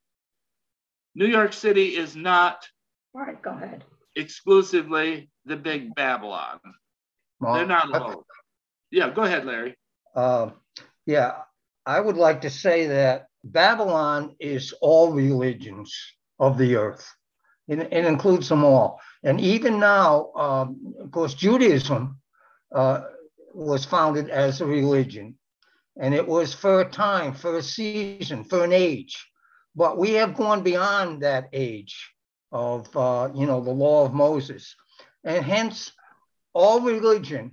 New York City is not All right, go ahead. exclusively the big Babylon. Well, They're not alone. Yeah, go ahead, Larry. Uh, yeah, I would like to say that Babylon is all religions of the earth. It, it includes them all. And even now, um, of course, Judaism uh, was founded as a religion. And it was for a time, for a season, for an age. But we have gone beyond that age of, uh, you know, the law of Moses. And hence, all religion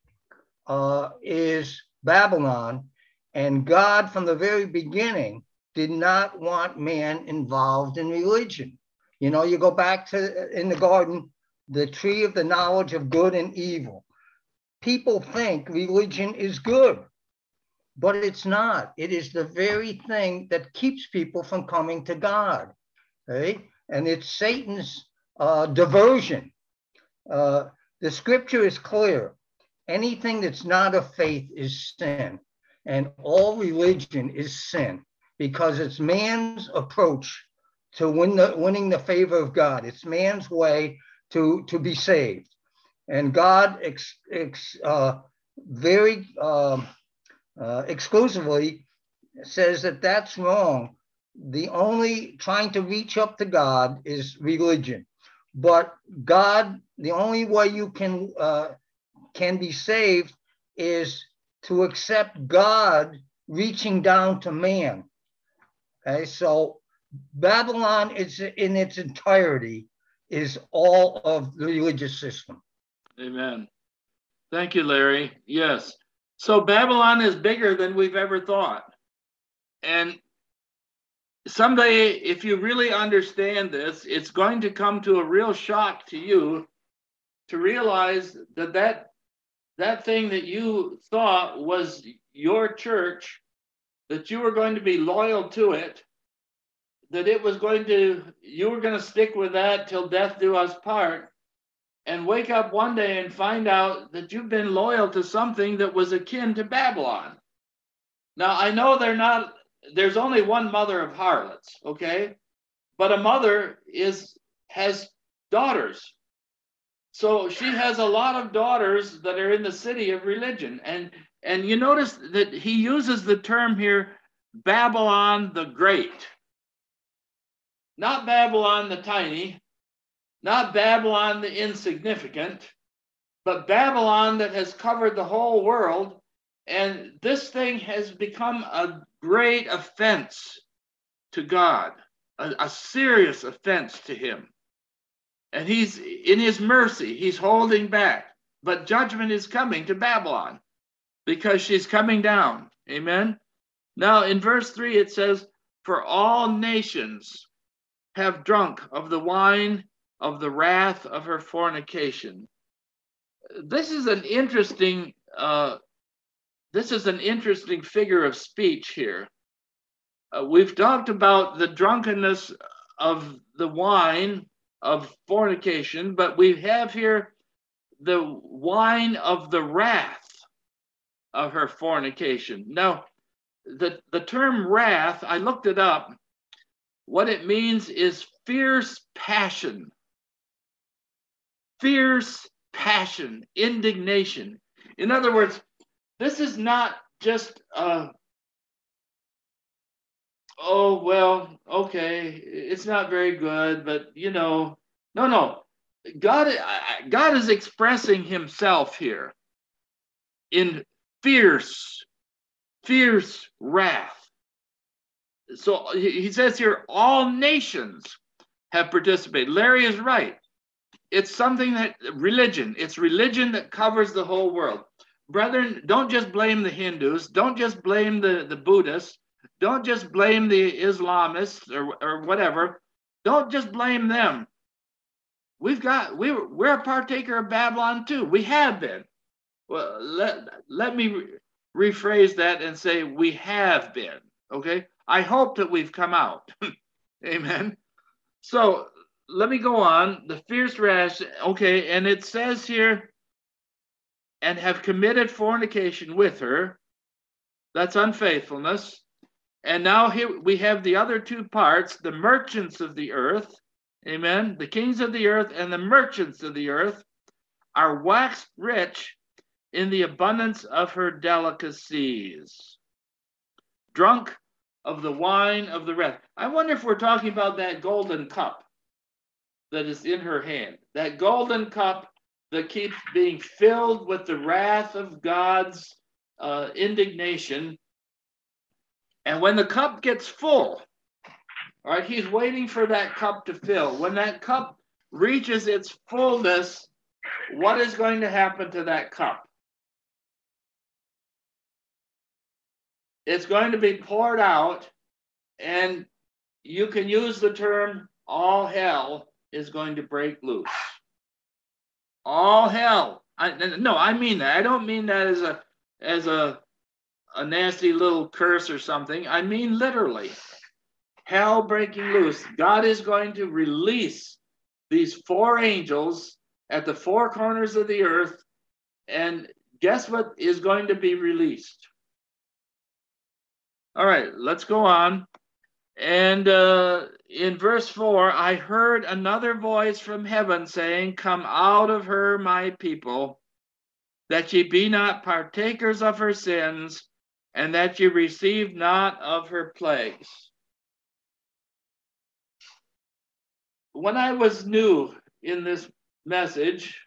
uh, is Babylon. And God, from the very beginning, did not want man involved in religion. You know, you go back to, in the garden, the tree of the knowledge of good and evil. People think religion is good, but it's not. It is the very thing that keeps people from coming to God, okay? And it's Satan's uh, diversion. Uh, the scripture is clear. Anything that's not of faith is sin, and all religion is sin because it's man's approach to win the, winning the favor of God. It's man's way to, to be saved. And God ex, ex, uh, very um, uh, exclusively says that that's wrong. The only trying to reach up to God is religion. But God, the only way you can, uh, can be saved is to accept God reaching down to man. Okay, so Babylon is in its entirety is all of the religious system. Amen. Thank you, Larry. Yes. So Babylon is bigger than we've ever thought. And someday, if you really understand this, it's going to come to a real shock to you to realize that that, that thing that you thought was your church, that you were going to be loyal to it, that it was going to, you were going to stick with that till death do us part, and wake up one day and find out that you've been loyal to something that was akin to Babylon. Now, I know they're not, there's only one mother of harlots, okay? But a mother is has daughters. So she has a lot of daughters that are in the city of religion. And, and you notice that he uses the term here, Babylon the Great. Not Babylon the Tiny, not Babylon the Insignificant, but Babylon that has covered the whole world. And this thing has become a great offense to God, a, a serious offense to him. And he's, in his mercy, he's holding back. But judgment is coming to Babylon because she's coming down. Amen? Now, in verse three, it says, "For all nations have drunk of the wine of the wrath of her fornication." This is an interesting uh, this is an interesting figure of speech here. Uh, we've talked about the drunkenness of the wine of fornication, but we have here the wine of the wrath of her fornication. Now, the, the term wrath, I looked it up. What it means is fierce passion. Fierce passion, indignation. In other words, this is not just, uh, oh, well, okay, it's not very good, but you know, no, no. God, God is expressing himself here in fierce, fierce wrath. So he says here, all nations have participated. Larry is right. It's something that religion, it's religion that covers the whole world. Brethren, don't just blame the Hindus. Don't just blame the, the Buddhists. Don't just blame the Islamists or, or whatever. Don't just blame them. We've got, we, we're a partaker of Babylon too. We have been. Well, let, let me re rephrase that and say we have been, okay? I hope that we've come out. Amen. So let me go on. The fierce wrath, okay, and it says here, and have committed fornication with her. That's unfaithfulness. And now here we have the other two parts, the merchants of the earth. Amen. The kings of the earth and the merchants of the earth are waxed rich in the abundance of her delicacies, drunk of the wine of the wrath. I wonder if we're talking about that golden cup that is in her hand, that golden cup that keeps being filled with the wrath of God's uh, indignation. And when the cup gets full, all right, he's waiting for that cup to fill. When that cup reaches its fullness, what is going to happen to that cup? It's going to be poured out, and you can use the term all hell is going to break loose. All hell. I, no, I mean that. I don't mean that as a as a a nasty little curse or something. I mean literally. Hell breaking loose. God is going to release these four angels at the four corners of the earth, and guess what is going to be released? All right, let's go on. And uh, in verse four, I heard another voice from heaven saying, come out of her, my people, that ye be not partakers of her sins, and that ye receive not of her plagues. When I was new in this message,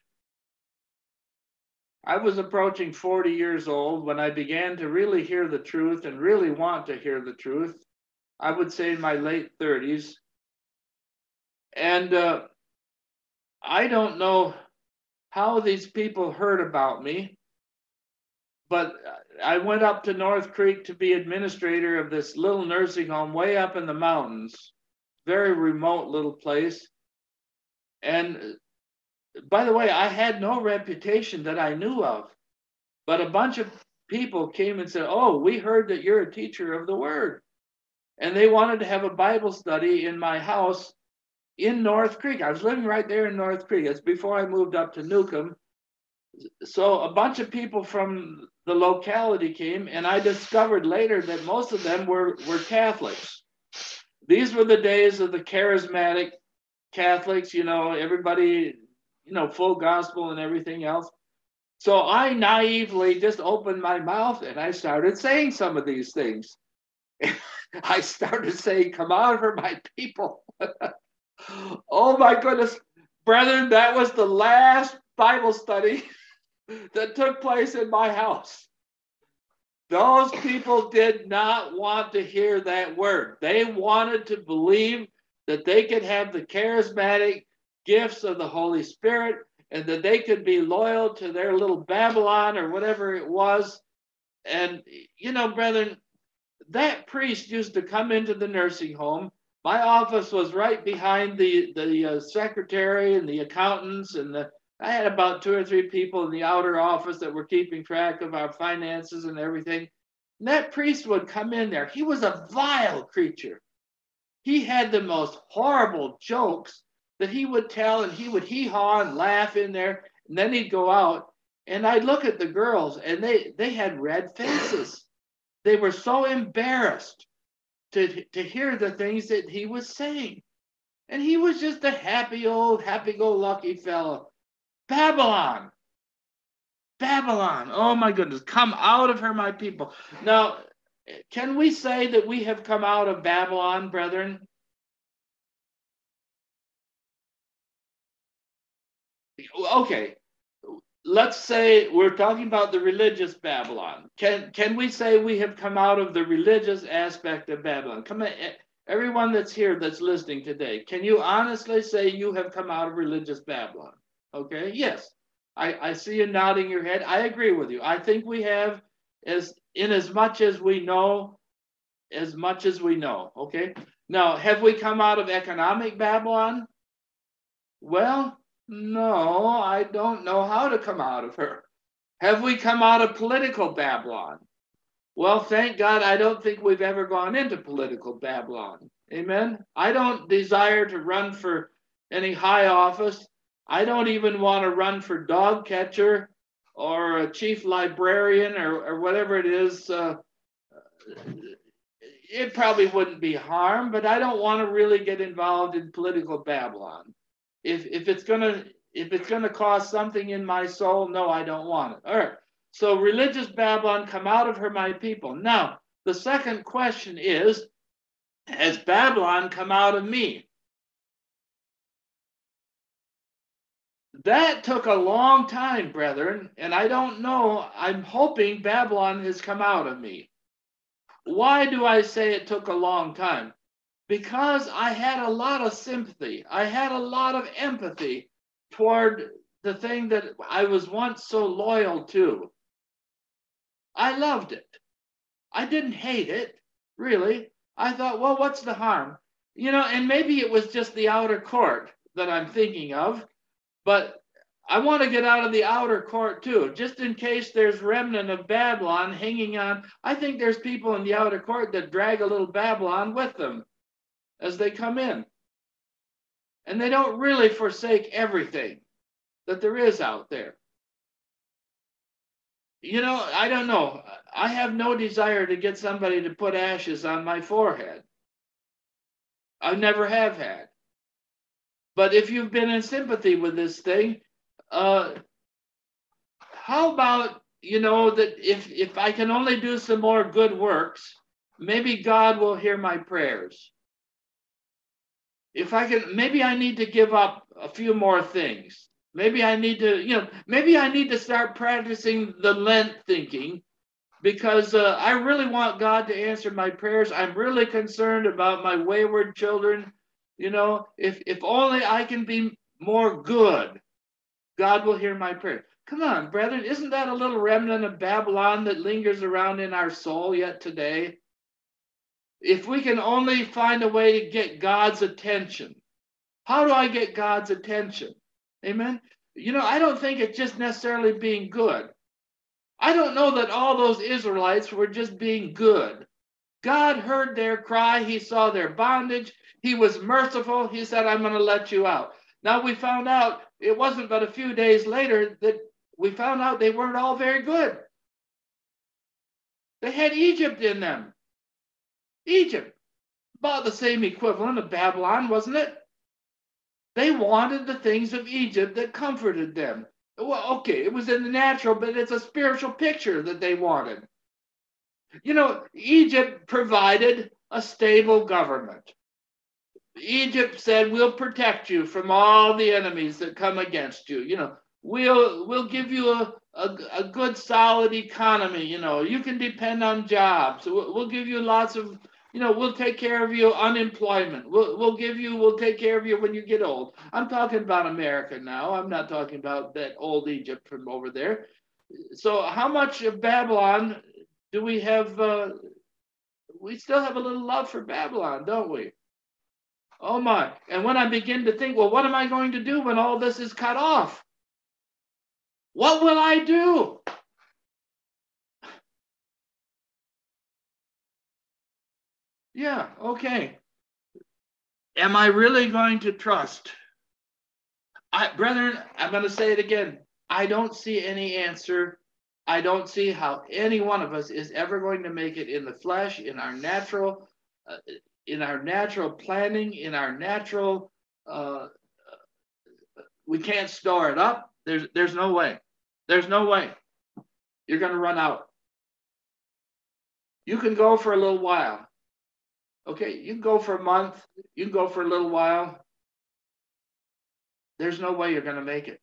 I was approaching forty years old when I began to really hear the truth and really want to hear the truth. I would say in my late thirties. And uh, I don't know how these people heard about me, but I went up to North Creek to be administrator of this little nursing home way up in the mountains, very remote little place. And by the way, I had no reputation that I knew of, but a bunch of people came and said, oh, we heard that you're a teacher of the word. And they wanted to have a Bible study in my house in North Creek. I was living right there in North Creek. It's before I moved up to Newcomb. So a bunch of people from the locality came, and I discovered later that most of them were, were Catholics. These were the days of the charismatic Catholics, you know, everybody, you know, full gospel and everything else. So I naively just opened my mouth and I started saying some of these things. I started saying, come out of her, my people. Oh my goodness, brethren, that was the last Bible study that took place in my house. Those people did not want to hear that word. They wanted to believe that they could have the charismatic gifts of the Holy Spirit and that they could be loyal to their little Babylon or whatever it was. And, you know, brethren, that priest used to come into the nursing home. My office was right behind the, the uh, secretary and the accountants and the, I had about two or three people in the outer office that were keeping track of our finances and everything. And that priest would come in there. He was a vile creature. He had the most horrible jokes that he would tell, and he would hee-haw and laugh in there, and then he'd go out, and I'd look at the girls, and they, they had red faces. They were so embarrassed to, to hear the things that he was saying. And he was just a happy old, happy-go-lucky fellow. Babylon. Babylon. Oh, my goodness. Come out of her, my people. Now, can we say that we have come out of Babylon, brethren? Okay. Let's say we're talking about the religious Babylon. Can, can we say we have come out of the religious aspect of Babylon? Come on, everyone that's here that's listening today, can you honestly say you have come out of religious Babylon? Okay, yes. I, I see you nodding your head. I agree with you. I think we have, as in as much as we know, as much as we know. Okay. Now, have we come out of economic Babylon? Well, no, I don't know how to come out of her. Have we come out of political Babylon? Well, thank God, I don't think we've ever gone into political Babylon. Amen. I don't desire to run for any high office. I don't even want to run for dog catcher or a chief librarian or, or whatever it is. Uh, it probably wouldn't be harm, but I don't want to really get involved in political Babylon. If, if it's gonna if it's gonna cost something in my soul, no, I don't want it. All right. So religious Babylon, come out of her, my people. Now, the second question is, has Babylon come out of me? That took a long time, brethren, and I don't know. I'm hoping Babylon has come out of me. Why do I say it took a long time? Because I had a lot of sympathy. I had a lot of empathy toward the thing that I was once so loyal to. I loved it. I didn't hate it, really. I thought, well, what's the harm? You know, and maybe it was just the outer court that I'm thinking of, but I want to get out of the outer court too, just in case there's remnant of Babylon hanging on. I think there's people in the outer court that drag a little Babylon with them as they come in. And they don't really forsake everything that there is out there. You know, I don't know. I have no desire to get somebody to put ashes on my forehead. I never have had. But if you've been in sympathy with this thing, uh, how about, you know, that if, if I can only do some more good works, maybe God will hear my prayers. If I can, maybe I need to give up a few more things. Maybe I need to, you know, maybe I need to start practicing the Lent thinking, because uh, I really want God to answer my prayers. I'm really concerned about my wayward children. You know, if, if only I can be more good, God will hear my prayer. Come on, brethren, isn't that a little remnant of Babylon that lingers around in our soul yet today? If we can only find a way to get God's attention. How do I get God's attention? Amen. You know, I don't think it's just necessarily being good. I don't know that all those Israelites were just being good. God heard their cry. He saw their bondage. He was merciful. He said, I'm going to let you out. Now we found out, it wasn't but a few days later that we found out they weren't all very good. They had Egypt in them. Egypt, about the same equivalent of Babylon, wasn't it? They wanted the things of Egypt that comforted them. Well, okay, it was in the natural, but it's a spiritual picture that they wanted. You know, Egypt provided a stable government. Egypt said, we'll protect you from all the enemies that come against you. You know, we'll we'll give you a, a, a good, solid economy. You know, you can depend on jobs. We'll, we'll give you lots of, you know, we'll take care of you unemployment. We'll, we'll give you, we'll take care of you when you get old. I'm talking about America now. I'm not talking about that old Egypt from over there. So how much of Babylon do we have? Uh, we still have a little love for Babylon, don't we? Oh my. And when I begin to think, well, what am I going to do when all this is cut off? What will I do? Yeah, okay. Am I really going to trust? I, brethren, I'm going to say it again. I don't see any answer. I don't see how any one of us is ever going to make it in the flesh, in our natural, uh, in our natural planning, in our natural. Uh, we can't store it up. There's, there's no way. There's no way. You're going to run out. You can go for a little while. Okay, you can go for a month. You can go for a little while. There's no way you're going to make it.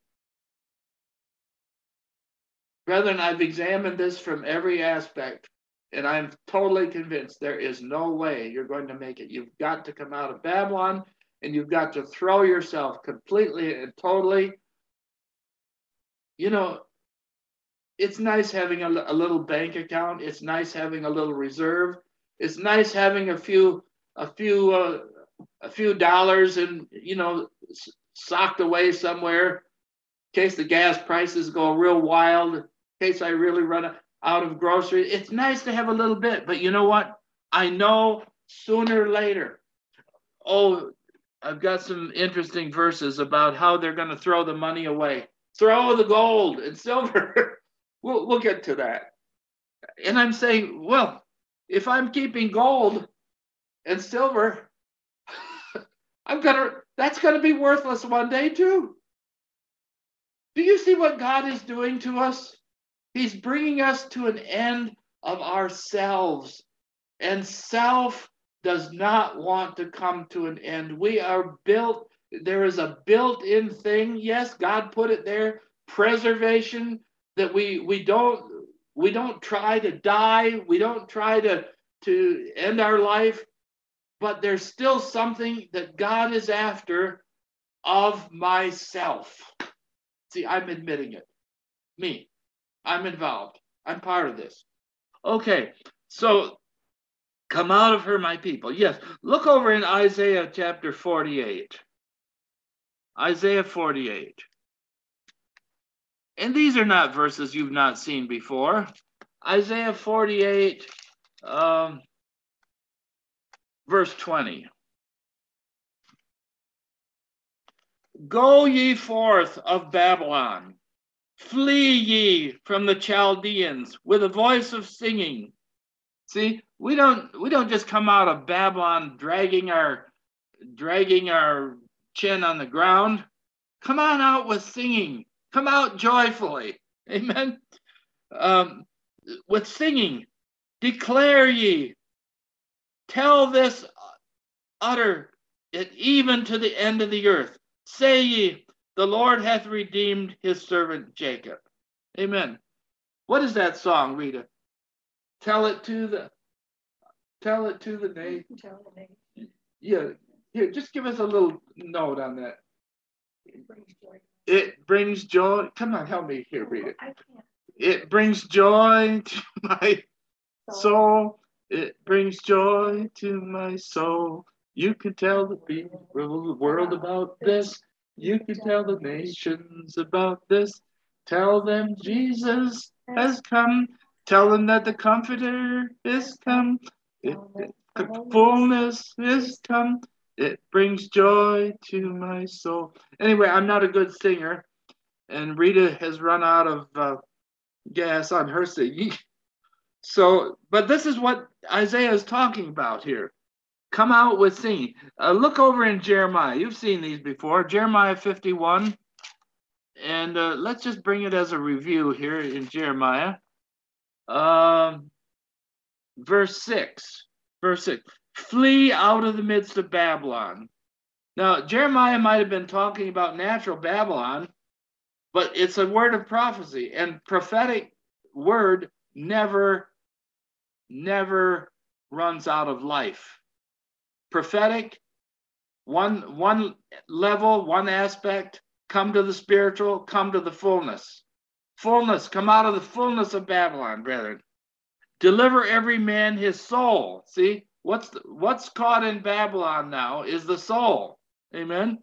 Brethren, I've examined this from every aspect, and I'm totally convinced there is no way you're going to make it. You've got to come out of Babylon, and you've got to throw yourself completely and totally. You know, it's nice having a, a little bank account. It's nice having a little reserve. It's nice having a few, a few, uh, a few dollars, and you know, socked away somewhere in case the gas prices go real wild, in case I really run out of groceries. It's nice to have a little bit, but you know what? I know sooner or later. Oh, I've got some interesting verses about how they're going to throw the money away. Throw the gold and silver. we'll, we'll get to that. And I'm saying, well, if I'm keeping gold and silver, I'm gonna, that's gonna be worthless one day too. Do you see what God is doing to us? He's bringing us to an end of ourselves, and self does not want to come to an end. We are built, there is a built-in thing. Yes, God put it there, preservation, that we we don't we don't try to die, we don't try to to end our life, but there's still something that God is after of myself. See, I'm admitting it. Me. I'm involved. I'm part of this. Okay, so come out of her, my people. Yes, look over in Isaiah chapter forty-eight. Isaiah forty-eight. And these are not verses you've not seen before. Isaiah forty-eight, um, verse twenty. Go ye forth of Babylon, flee ye from the Chaldeans with a voice of singing. See, we don't we don't just come out of Babylon dragging our dragging our chin on the ground. Come on out with singing. Come out joyfully. Amen. Um, with singing, declare ye, tell this, utter it even to the end of the earth. Say ye, the Lord hath redeemed his servant Jacob. Amen. What is that song, Rita? Tell it to the, tell it to the nation. Yeah, here, just give us a little note on that. It brings joy. Come on, help me here, read it. It brings joy to my soul. It brings joy to my soul. You can tell the people, the world about this. You can tell the nations about this. Tell them Jesus has come. Tell them that the Comforter is come. It, it, the fullness is come. It brings joy to my soul. Anyway, I'm not a good singer, and Rita has run out of uh, gas on her singing. So, but this is what Isaiah is talking about here. Come out with singing. Uh, look over in Jeremiah. You've seen these before. Jeremiah fifty-one. And uh, let's just bring it as a review here in Jeremiah. Um, verse six. Verse six. Flee out of the midst of Babylon. Now, Jeremiah might have been talking about natural Babylon, but it's a word of prophecy, and prophetic word never, never runs out of life. Prophetic, one, one level, one aspect, come to the spiritual, come to the fullness. Fullness, come out of the fullness of Babylon, brethren. Deliver every man his soul. See? What's the, what's caught in Babylon now is the soul. Amen.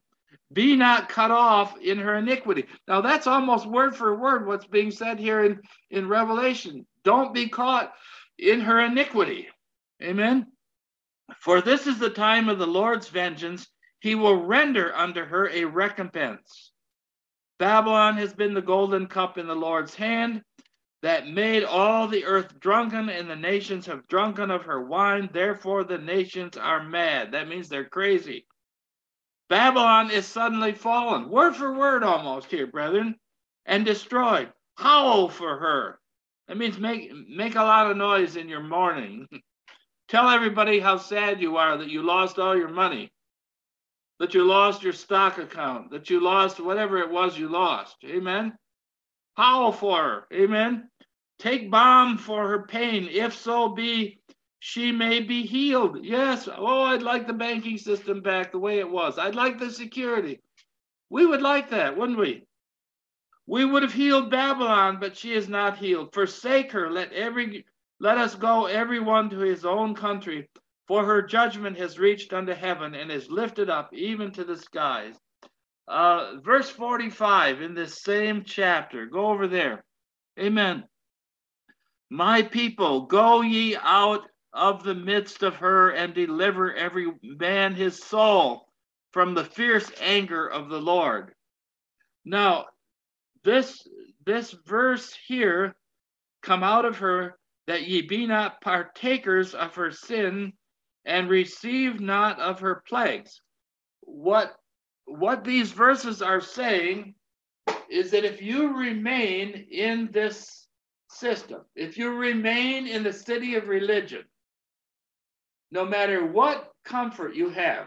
Be not cut off in her iniquity. Now that's almost word for word what's being said here in, in Revelation. Don't be caught in her iniquity. Amen. For this is the time of the Lord's vengeance. He will render unto her a recompense. Babylon has been the golden cup in the Lord's hand that made all the earth drunken, and the nations have drunken of her wine. Therefore the nations are mad. That means they're crazy. Babylon is suddenly fallen, word for word almost here, brethren, and destroyed. Howl for her. That means make, make a lot of noise in your mourning. Tell everybody how sad you are that you lost all your money, that you lost your stock account, that you lost whatever it was you lost. Amen. Howl for her. Amen. Take balm for her pain, if so be she may be healed. Yes. Oh, I'd like the banking system back the way it was. I'd like the security. We would like that, wouldn't we? We would have healed Babylon, but she is not healed. Forsake her. Let every let us go everyone to his own country, for her judgment has reached unto heaven and is lifted up even to the skies. Uh, verse forty-five in this same chapter. Go over there. Amen. My people, go ye out of the midst of her and deliver every man his soul from the fierce anger of the Lord. Now, this, this verse here, come out of her, that ye be not partakers of her sin and receive not of her plagues. What, what these verses are saying is that if you remain in this system, if you remain in the city of religion, no matter what comfort you have,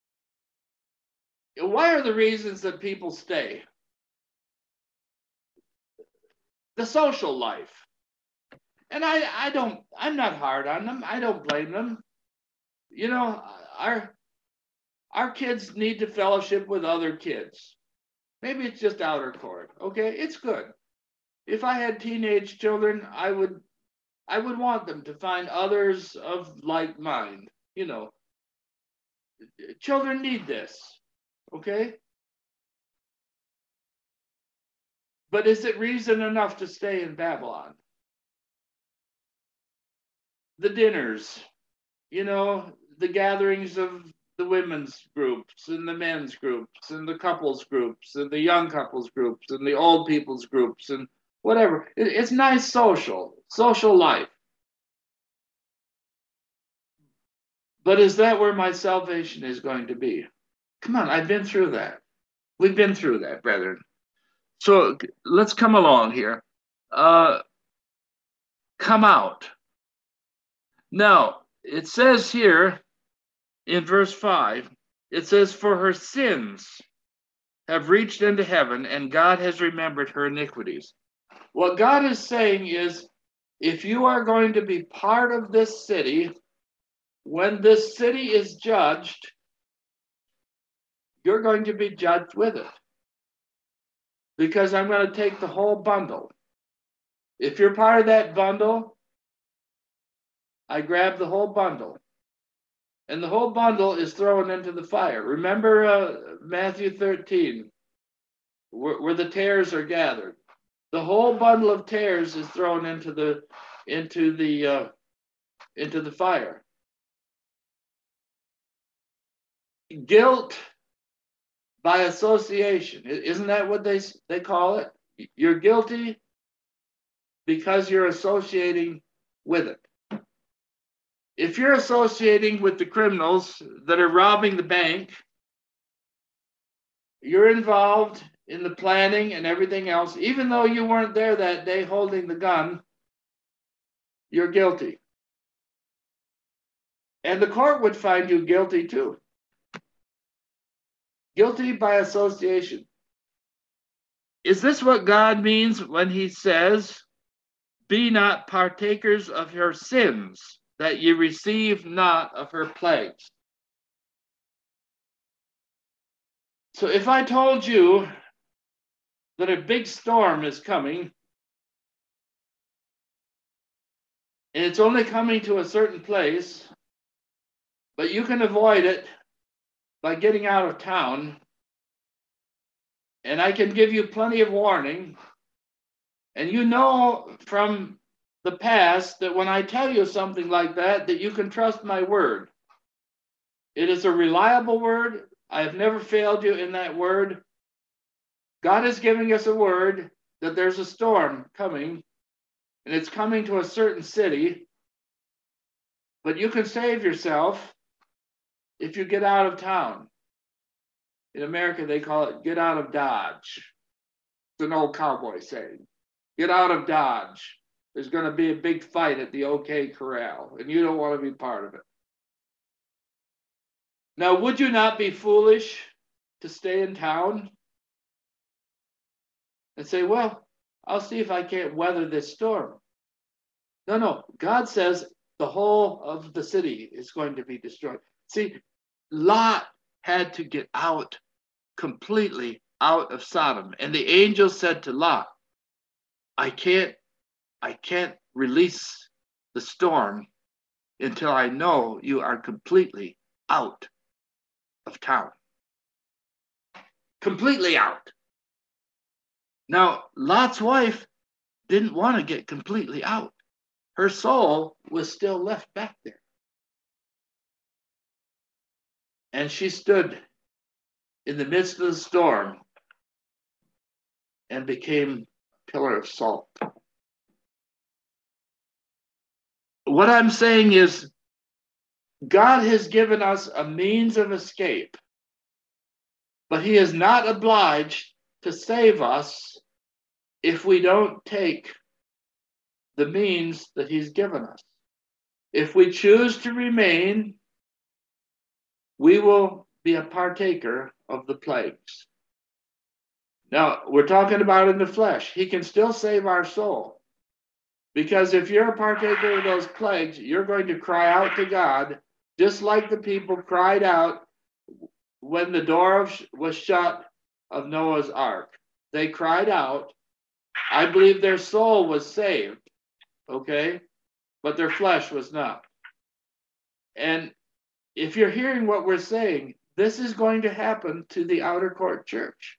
why are the reasons that people stay? The social life. And I, I don't, I'm not hard on them. I don't blame them. You know, our, our kids need to fellowship with other kids. Maybe it's just outer court. Okay, it's good. If I had teenage children, I would I would want them to find others of like mind. You know, children need this, okay? But is it reason enough to stay in Babylon? The dinners, you know, the gatherings of the women's groups and the men's groups and the couples groups and the young couples groups and the old people's groups and whatever. It's nice social, social life. But is that where my salvation is going to be? Come on, I've been through that. We've been through that, brethren. So let's come along here. Uh, come out. Now, it says here in verse five, it says, for her sins have reached into heaven, and God has remembered her iniquities. What God is saying is, if you are going to be part of this city, when this city is judged, you're going to be judged with it. Because I'm going to take the whole bundle. If you're part of that bundle, I grab the whole bundle. And the whole bundle is thrown into the fire. Remember uh, Matthew thirteen, where, where the tares are gathered. The whole bundle of tares is thrown into the into the uh, into the fire. Guilt by association, isn't that what they they call it? You're guilty because you're associating with it. If you're associating with the criminals that are robbing the bank, you're involved in the planning and everything else, even though you weren't there that day holding the gun, you're guilty. And the court would find you guilty too. Guilty by association. Is this what God means when he says, be not partakers of her sins, that ye receive not of her plagues? So if I told you that a big storm is coming, and it's only coming to a certain place, but you can avoid it by getting out of town, And I can give you plenty of warning. And you know from the past that when I tell you something like that, that you can trust my word. It is a reliable word. I have never failed you in that word. God is giving us a word that there's a storm coming, and it's coming to a certain city, but you can save yourself if you get out of town. In America, they call it get out of Dodge. It's an old cowboy saying. Get out of Dodge. There's going to be a big fight at the OK Corral, and you don't want to be part of it. Now, would you not be foolish to stay in town and say, well, I'll see if I can't weather this storm? No, no. God says the whole of the city is going to be destroyed. See, Lot had to get out completely out of Sodom. And the angel said to Lot, I can't, I can't release the storm until I know you are completely out of town. Completely out. Now, Lot's wife didn't want to get completely out. Her soul was still left back there. And she stood in the midst of the storm and became a pillar of salt. What I'm saying is, God has given us a means of escape, but he is not obliged to save us if we don't take the means that he's given us. If we choose to remain, we will be a partaker of the plagues. Now, we're talking about in the flesh. He can still save our soul. Because if you're a partaker of those plagues, you're going to cry out to God, just like the people cried out when the door of, was shut of Noah's ark. They cried out. I believe their soul was saved, okay? But their flesh was not. And if you're hearing what we're saying, this is going to happen to the outer court church.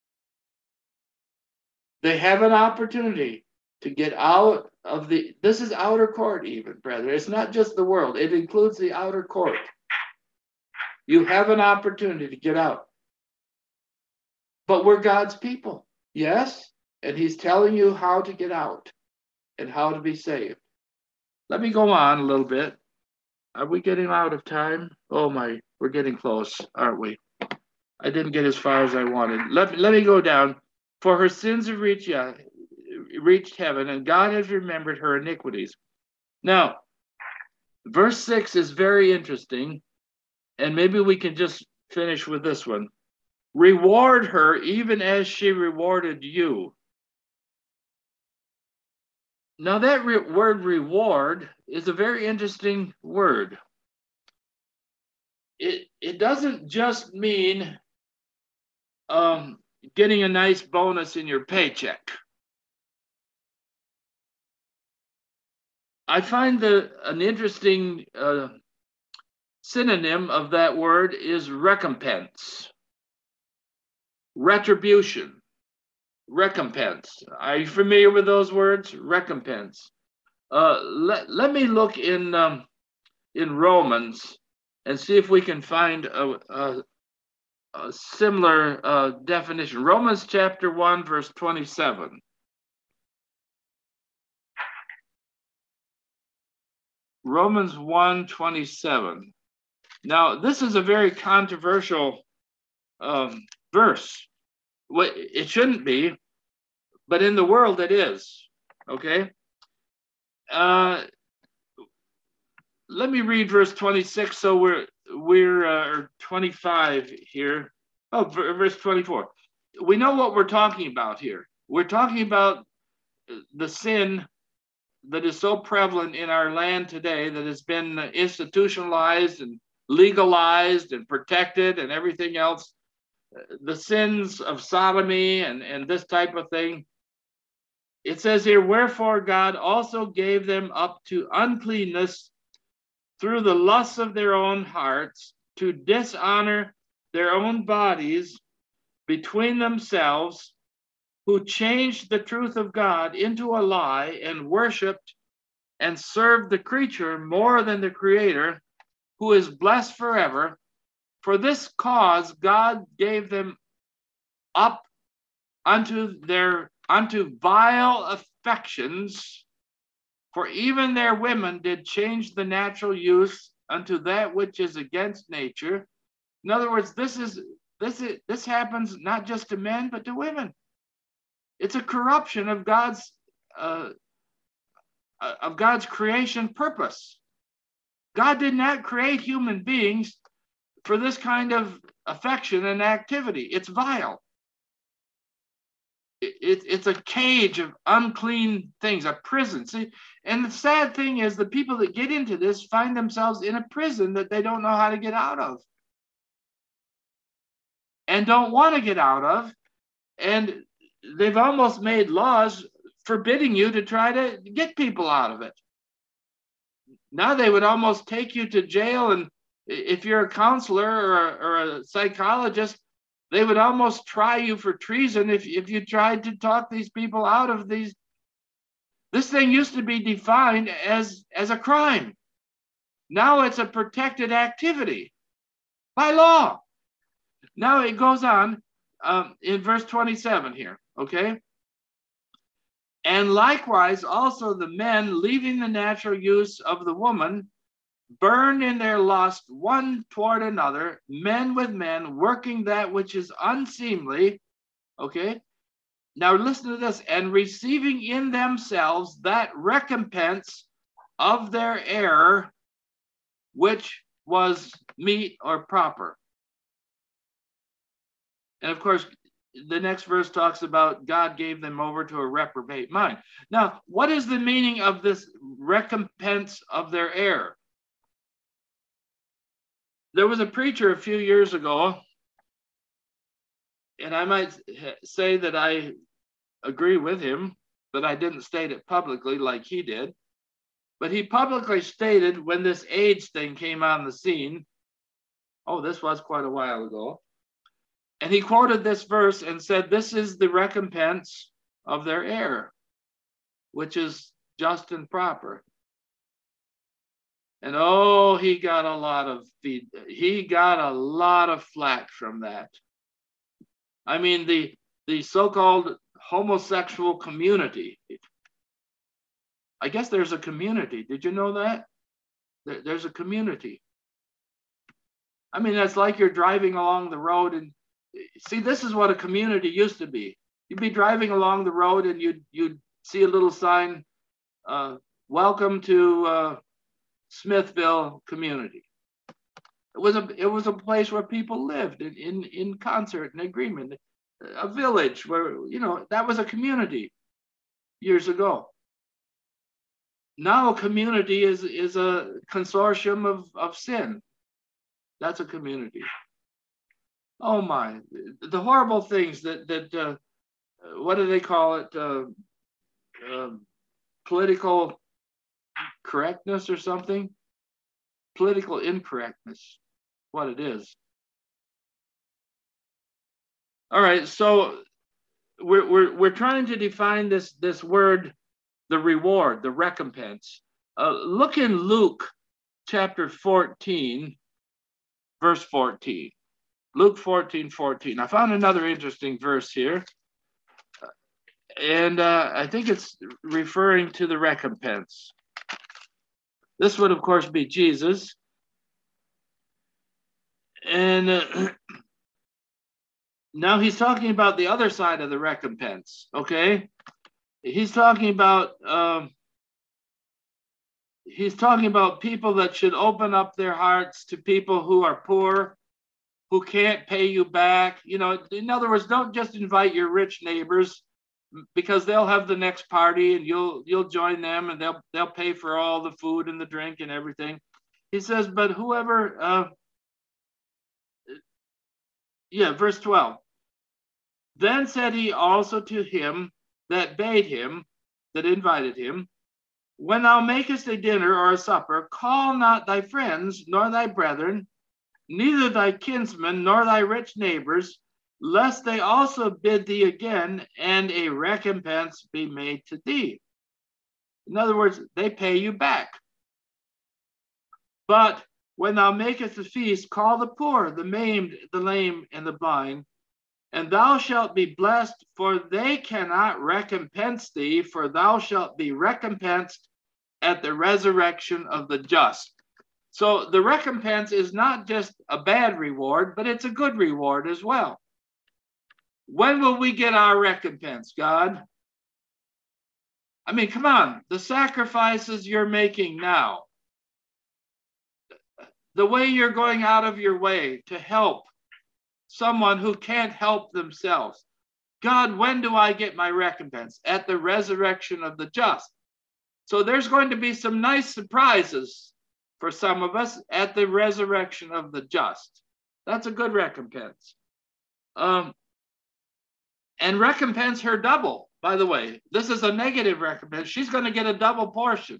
They have an opportunity to get out of the, this is outer court even, brethren. It's not just the world. It includes the outer court. You have an opportunity to get out. But we're God's people, yes? And he's telling you how to get out and how to be saved. Let me go on a little bit. Are we getting out of time? Oh my, we're getting close, aren't we? I didn't get as far as I wanted. Let, let me go down. For her sins have reached, yeah, reached heaven, and God has remembered her iniquities. Now, verse six is very interesting, and maybe we can just finish with this one. Reward her even as she rewarded you. Now that re word reward is a very interesting word. It, it doesn't just mean um, getting a nice bonus in your paycheck. I find that an interesting uh, synonym of that word is recompense, retribution, recompense. Are you familiar with those words? Recompense. Uh, let, let me look in, um, in Romans and see if we can find a, a, a similar uh, definition. Romans chapter one, verse twenty-seven. Romans one twenty-seven. Now, this is a very controversial um, verse. Well, it shouldn't be, but in the world it is, okay? Uh, let me read verse twenty-six, so we're, we're uh, twenty-five here. Oh, verse twenty-four. We know what we're talking about here. We're talking about the sin that is so prevalent in our land today, that has been institutionalized and legalized and protected and everything else. The sins of sodomy and, and this type of thing. It says here, wherefore God also gave them up to uncleanness through the lusts of their own hearts, to dishonor their own bodies between themselves, who changed the truth of God into a lie and worshiped and served the creature more than the Creator, who is blessed forever. For this cause God gave them up unto their unto vile affections, for even their women did change the natural use unto that which is against nature. In other words, this is this is this happens not just to men but to women. It's a corruption of God's uh, of God's creation purpose. God did not create human beings for this kind of affection and activity. It's vile. It, it, it's a cage of unclean things, a prison. See, and the sad thing is the people that get into this find themselves in a prison that they don't know how to get out of and don't want to get out of. And they've almost made laws forbidding you to try to get people out of it. Now they would almost take you to jail, and if you're a counselor or a, or a psychologist, they would almost try you for treason if, if you tried to talk these people out of these. This thing used to be defined as, as a crime. Now it's a protected activity by law. Now it goes on um, in verse twenty-seven here, okay? And likewise, also the men, leaving the natural use of the woman, burned in their lust one toward another, men with men, working that which is unseemly. Okay? Now listen to this. And receiving in themselves that recompense of their error, which was meet or proper. And of course, the next verse talks about God gave them over to a reprobate mind. Now, what is the meaning of this recompense of their error? There was a preacher a few years ago, and I might say that I agree with him, but I didn't state it publicly like he did. But he publicly stated when this AIDS thing came on the scene, oh, this was quite a while ago, and he quoted this verse and said, this is the recompense of their error, which is just and proper. And oh, he got a lot of feed. He got a lot of flack from that. I mean, the, the so-called homosexual community. I guess there's a community. Did you know that? There, there's a community. I mean, that's like you're driving along the road and see, this is what a community used to be. You'd be driving along the road and you'd, you'd see a little sign, uh, welcome to uh, Smithville community. It was a it was a place where people lived in, in, in concert and agreement, a village where, you know, that was a community years ago. Now a community is, is a consortium of, of sin. That's a community. Oh my, the horrible things that, that uh, what do they call it? Uh, uh, political correctness or something? Political incorrectness, what it is. All right, so we're, we're, we're trying to define this, this word, the reward, the recompense. Uh, look in Luke chapter fourteen, verse fourteen. Luke fourteen, fourteen. I found another interesting verse here. And uh, I think it's referring to the recompense. This would, of course, be Jesus. And uh, now he's talking about the other side of the recompense, okay? He's talking about um, he's talking about people that should open up their hearts to people who are poor, who can't pay you back. You know, in other words, don't just invite your rich neighbors because they'll have the next party and you'll you'll join them and they'll they'll pay for all the food and the drink and everything. He says, but whoever, uh, yeah, verse twelve. Then said he also to him that bade him, that invited him, when thou makest a dinner or a supper, call not thy friends, nor thy brethren, neither thy kinsmen, nor thy rich neighbors, lest they also bid thee again, and a recompense be made to thee. In other words, they pay you back. But when thou makest a feast, call the poor, the maimed, the lame, and the blind, and thou shalt be blessed, for they cannot recompense thee, for thou shalt be recompensed at the resurrection of the just. So the recompense is not just a bad reward, but it's a good reward as well. When will we get our recompense, God? I mean, come on, the sacrifices you're making now, the way you're going out of your way to help someone who can't help themselves. God, when do I get my recompense? At the resurrection of the just. So there's going to be some nice surprises for some of us at the resurrection of the just. That's a good recompense. Um, and recompense her double, by the way. This is a negative recompense. She's going to get a double portion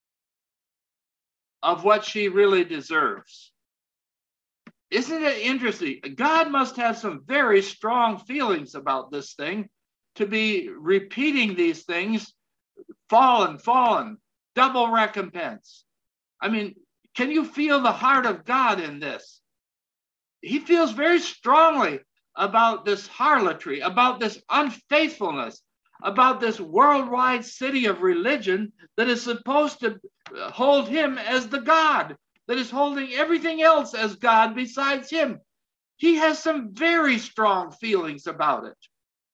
of what she really deserves. Isn't it interesting? God must have some very strong feelings about this thing to be repeating these things. Fallen, fallen, double recompense. I mean, can you feel the heart of God in this? He feels very strongly about this harlotry, about this unfaithfulness, about this worldwide city of religion that is supposed to hold him as the God, that is holding everything else as God besides him. He has some very strong feelings about it.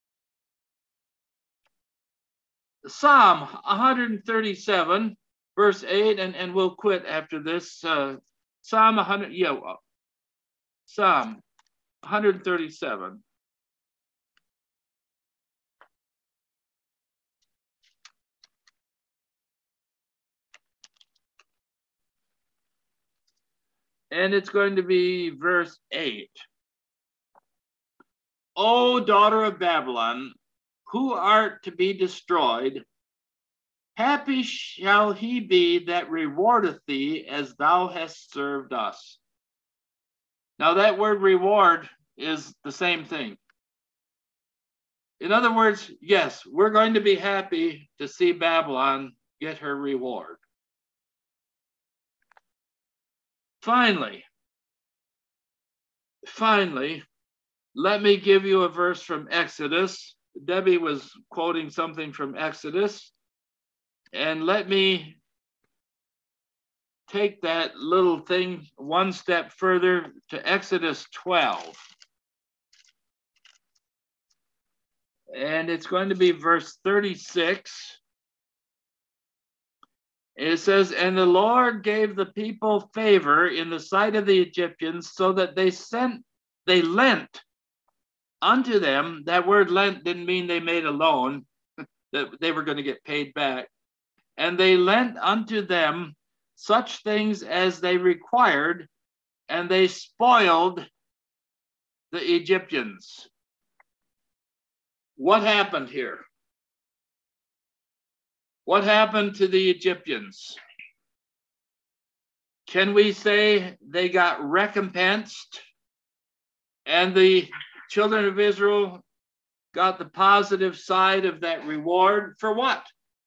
Psalm one thirty-seven, verse eight, and, and we'll quit after this. Uh, Psalm one hundred, yeah, Psalm one thirty-seven. And it's going to be verse eight. O daughter of Babylon, who art to be destroyed, happy shall he be that rewardeth thee as thou hast served us. Now that word reward is the same thing. In other words, yes, we're going to be happy to see Babylon get her reward. Finally, finally, let me give you a verse from Exodus. Debbie was quoting something from Exodus. And let me take that little thing one step further to Exodus twelve. And it's going to be verse thirty-six. It says, and the Lord gave the people favor in the sight of the Egyptians, so that they sent, they lent unto them. That word lent didn't mean they made a loan, that they were going to get paid back. And they lent unto them such things as they required, and they spoiled the Egyptians. What happened here? What happened to the Egyptians? Can we say they got recompensed and the children of Israel got the positive side of that reward? For what?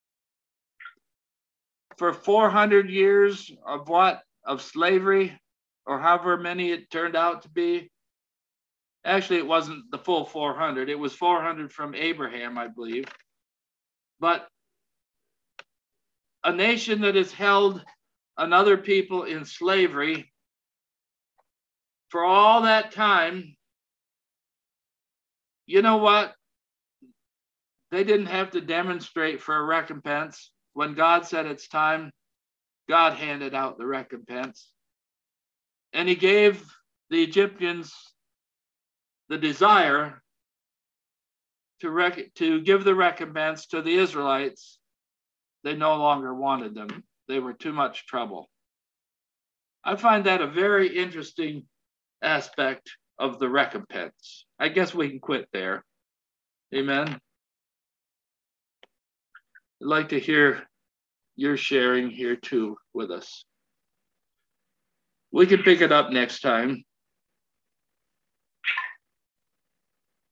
For four hundred years of what? Of slavery, or however many it turned out to be. Actually, it wasn't the full four hundred. It was four hundred from Abraham, I believe. But a nation that has held another people in slavery for all that time, you know what? They didn't have to demonstrate for a recompense. When God said it's time, God handed out the recompense. And he gave the Egyptians the desire to, rec- to give the recompense to the Israelites. They no longer wanted them. They were too much trouble. I find that a very interesting aspect of the recompense. I guess we can quit there. Amen. I'd like to hear your sharing here too with us. We can pick it up next time.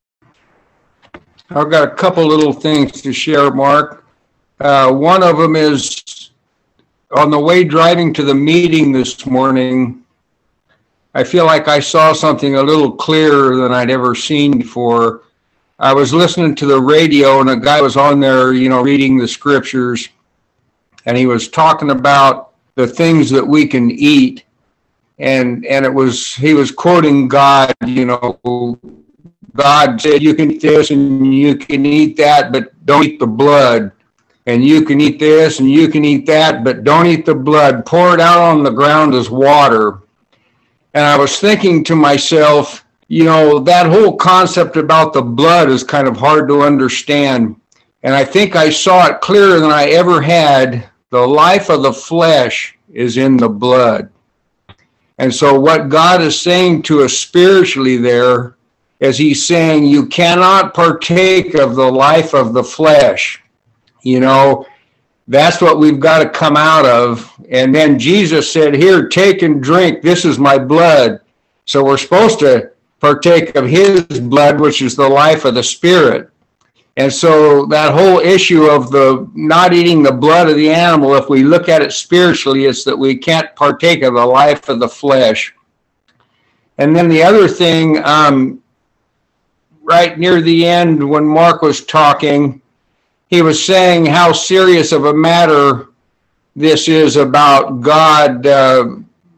I've got a couple little things to share, Mark. Uh, one of them is on the way driving to the meeting this morning, I feel like I saw something a little clearer than I'd ever seen before. I was listening to the radio and a guy was on there, you know, reading the scriptures, and he was talking about the things that we can eat. And, and it was, he was quoting God, you know, God said, you can eat this and you can eat that, but don't eat the blood. And you can eat this and you can eat that, but don't eat the blood. Pour it out on the ground as water. And I was thinking to myself, you know, that whole concept about the blood is kind of hard to understand. And I think I saw it clearer than I ever had. The life of the flesh is in the blood. And so what God is saying to us spiritually there is he's saying you cannot partake of the life of the flesh. You know, that's what we've got to come out of. And then Jesus said, here, take and drink. This is my blood. So we're supposed to partake of his blood, which is the life of the spirit. And so that whole issue of the not eating the blood of the animal, if we look at it spiritually, it's that we can't partake of the life of the flesh. And then the other thing, um, right near the end when Mark was talking, he was saying how serious of a matter this is about God, uh,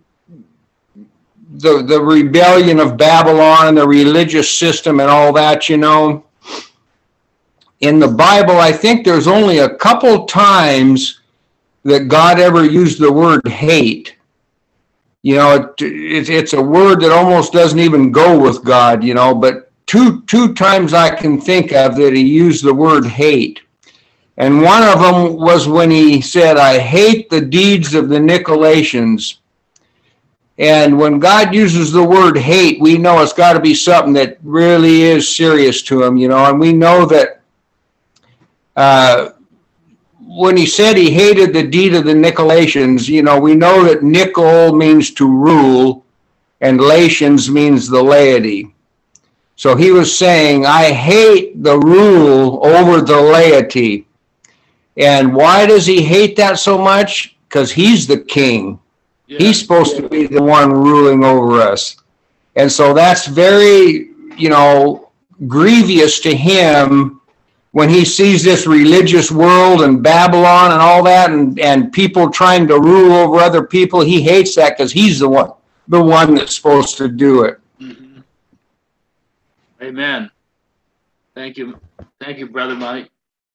the, the rebellion of Babylon and the religious system and all that, you know. In the Bible, I think there's only a couple times that God ever used the word hate. You know, it, it, it's a word that almost doesn't even go with God, you know, but two, two times I can think of that he used the word hate. And one of them was when he said, I hate the deeds of the Nicolaitans. And when God uses the word hate, we know it's got to be something that really is serious to him, you know. And we know that uh, when he said he hated the deed of the Nicolaitans, you know, we know that Nicol means to rule and Latians means the laity. So he was saying, I hate the rule over the laity. And why does he hate that so much? Because he's the king. Yeah. He's supposed to be the one ruling over us. And so that's very, you know, grievous to him when he sees this religious world and Babylon and all that, and, and people trying to rule over other people. He hates that because he's the one, the one that's supposed to do it. Mm-hmm. Amen. Thank you. Thank you, Brother Mike.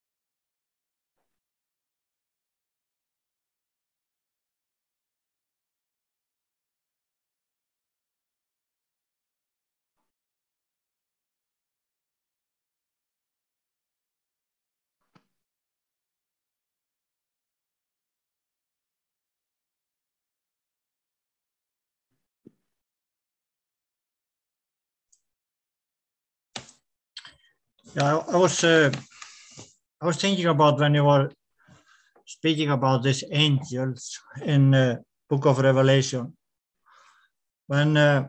Yeah, I, I was uh, I was thinking about when you were speaking about these angels in the uh, Book of Revelation. When uh,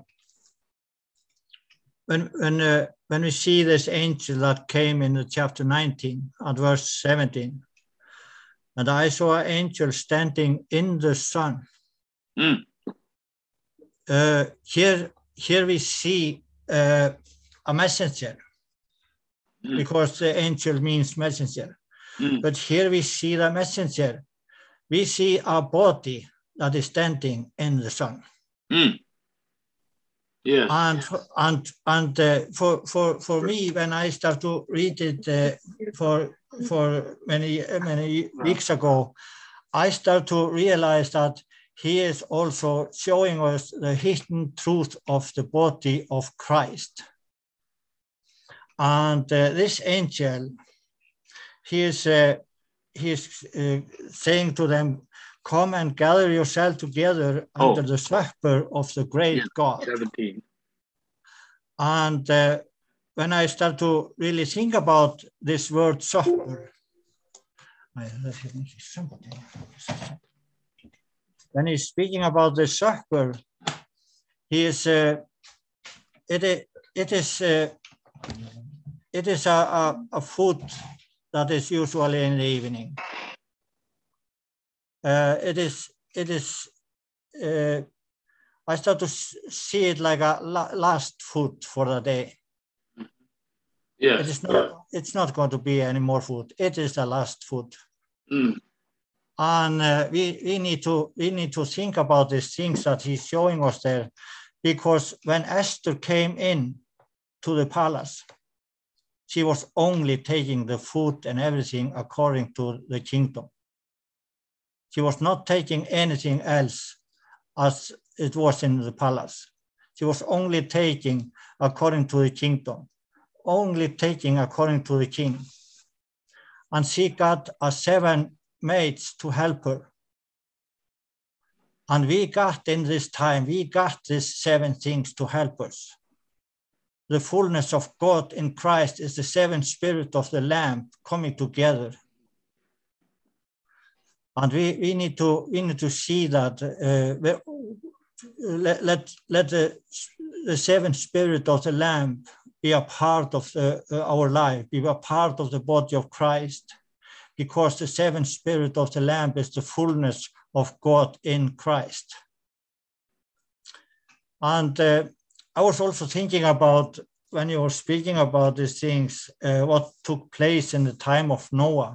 when when uh, when we see this angel that came in the chapter nineteen at verse seventeen, and I saw an angel standing in the sun. Mm. Uh, here here we see uh, a messenger. Mm. Because the angel means messenger. Mm. But here we see the messenger. We see a body that is standing in the sun. Mm. Yeah. And and and uh, for for for me, when I start to read it uh, for for many many weeks ago, I start to realize that he is also showing us the hidden truth of the body of Christ. And uh, this angel, he is, uh, he is uh, saying to them, come and gather yourself together oh. under the supper of the great yeah, God. seventeen. And uh, when I start to really think about this word supper, when he's speaking about the supper, he is, uh, it, it is, uh, it is a, a, a food that is usually in the evening. Uh, it is, it is, uh, I start to see it like a la last food for the day. Yes. It is not, it's not going to be any more food. It is the last food. Mm. And uh, we, we, need to, we need to think about these things that he's showing us there, because when Esther came in to the palace, she was only taking the food and everything according to the kingdom. She was not taking anything else as it was in the palace. She was only taking according to the kingdom, only taking according to the king. And she got a seven maids to help her. And we got in this time, we got these seven things to help us. The fullness of God in Christ is the seven spirit of the Lamb coming together. And we, we need to we need to see that uh, let, let, let the, the seven spirit of the Lamb be a part of the, uh, our life, be a part of the body of Christ, because the seven spirit of the Lamb is the fullness of God in Christ. And uh, I was also thinking about, when you were speaking about these things, uh, what took place in the time of Noah.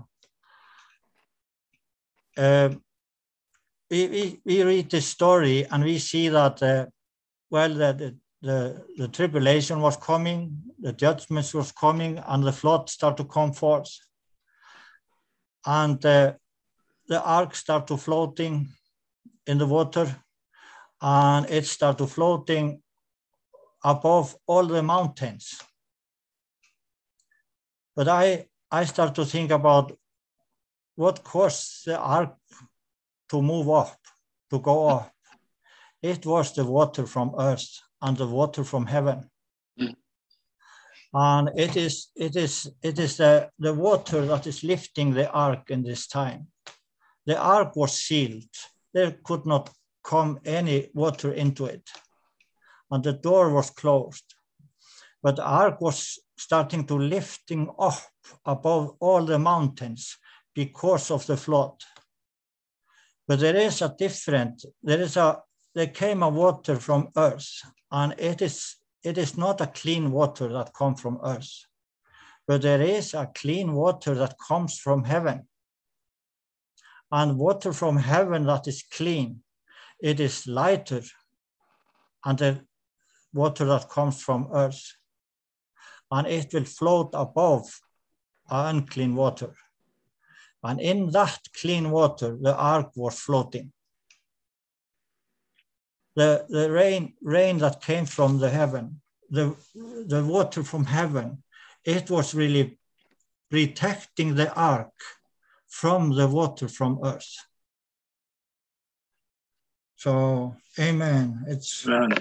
Uh, we, we, we read this story and we see that, uh, well, the, the, the tribulation was coming, the judgments was coming, and the flood started to come forth. And uh, the ark started floating in the water, and it started floating above all the mountains. But I, I start to think about what caused the ark to move up, to go up. It was the water from earth and the water from heaven. Mm. And it is, it is, it is the, the water that is lifting the ark in this time. The ark was sealed. There could not come any water into it. And the door was closed. But the ark was starting to lifting up above all the mountains because of the flood. But there is a different, there is a, there came a water from earth, and it is, it is not a clean water that comes from earth, but there is a clean water that comes from heaven. And water from heaven that is clean, it is lighter than the water that comes from earth. And it will float above unclean water. And in that clean water, the ark was floating. The, the rain, rain that came from the heaven, the, the water from heaven, it was really protecting the ark from the water from earth. So, amen. It's Amen.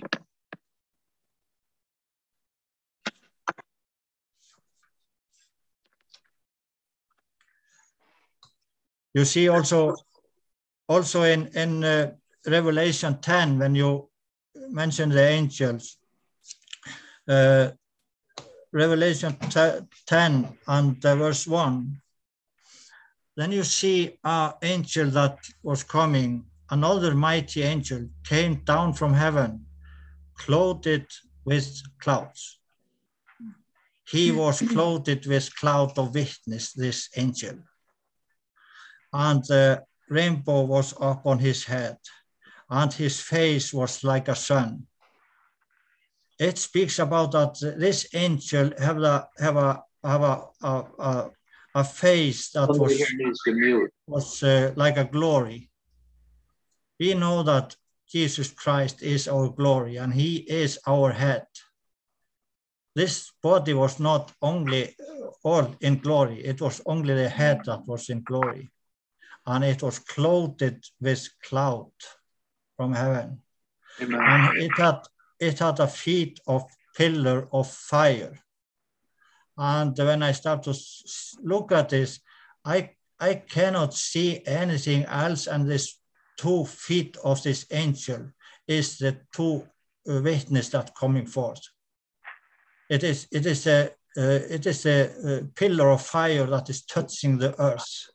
You see also, also in, in uh, Revelation ten, when you mention the angels, uh, Revelation ten and uh, verse one, then you see an angel that was coming, another mighty angel came down from heaven, clothed with clouds. He was clothed with cloud of witness, this angel. And the rainbow was upon his head, and his face was like a sun. It speaks about that this angel have a have a have a a, a, a face that Somebody was here needs to mute. was uh, like a glory. We know that Jesus Christ is our glory, and he is our head. This body was not only all in glory; it was only the head that was in glory. And it was clothed with cloud from heaven. Amen. And it had, it had a feet of pillar of fire. And when I start to look at this, I, I cannot see anything else, and this two feet of this angel is the two witnesses that coming forth. It is, it is a, uh, it is a, a pillar of fire that is touching the earth.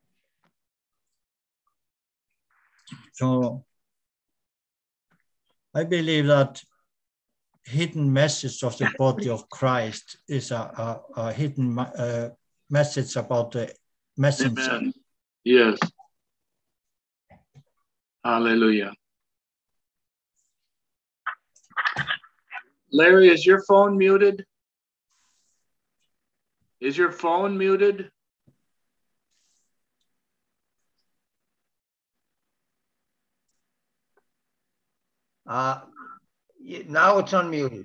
So I believe that hidden message of the body of Christ is a, a, a hidden uh, message about the messenger. Amen. Yes. Hallelujah. Larry, is your phone muted? Is your phone muted? Uh, now it's unmuted.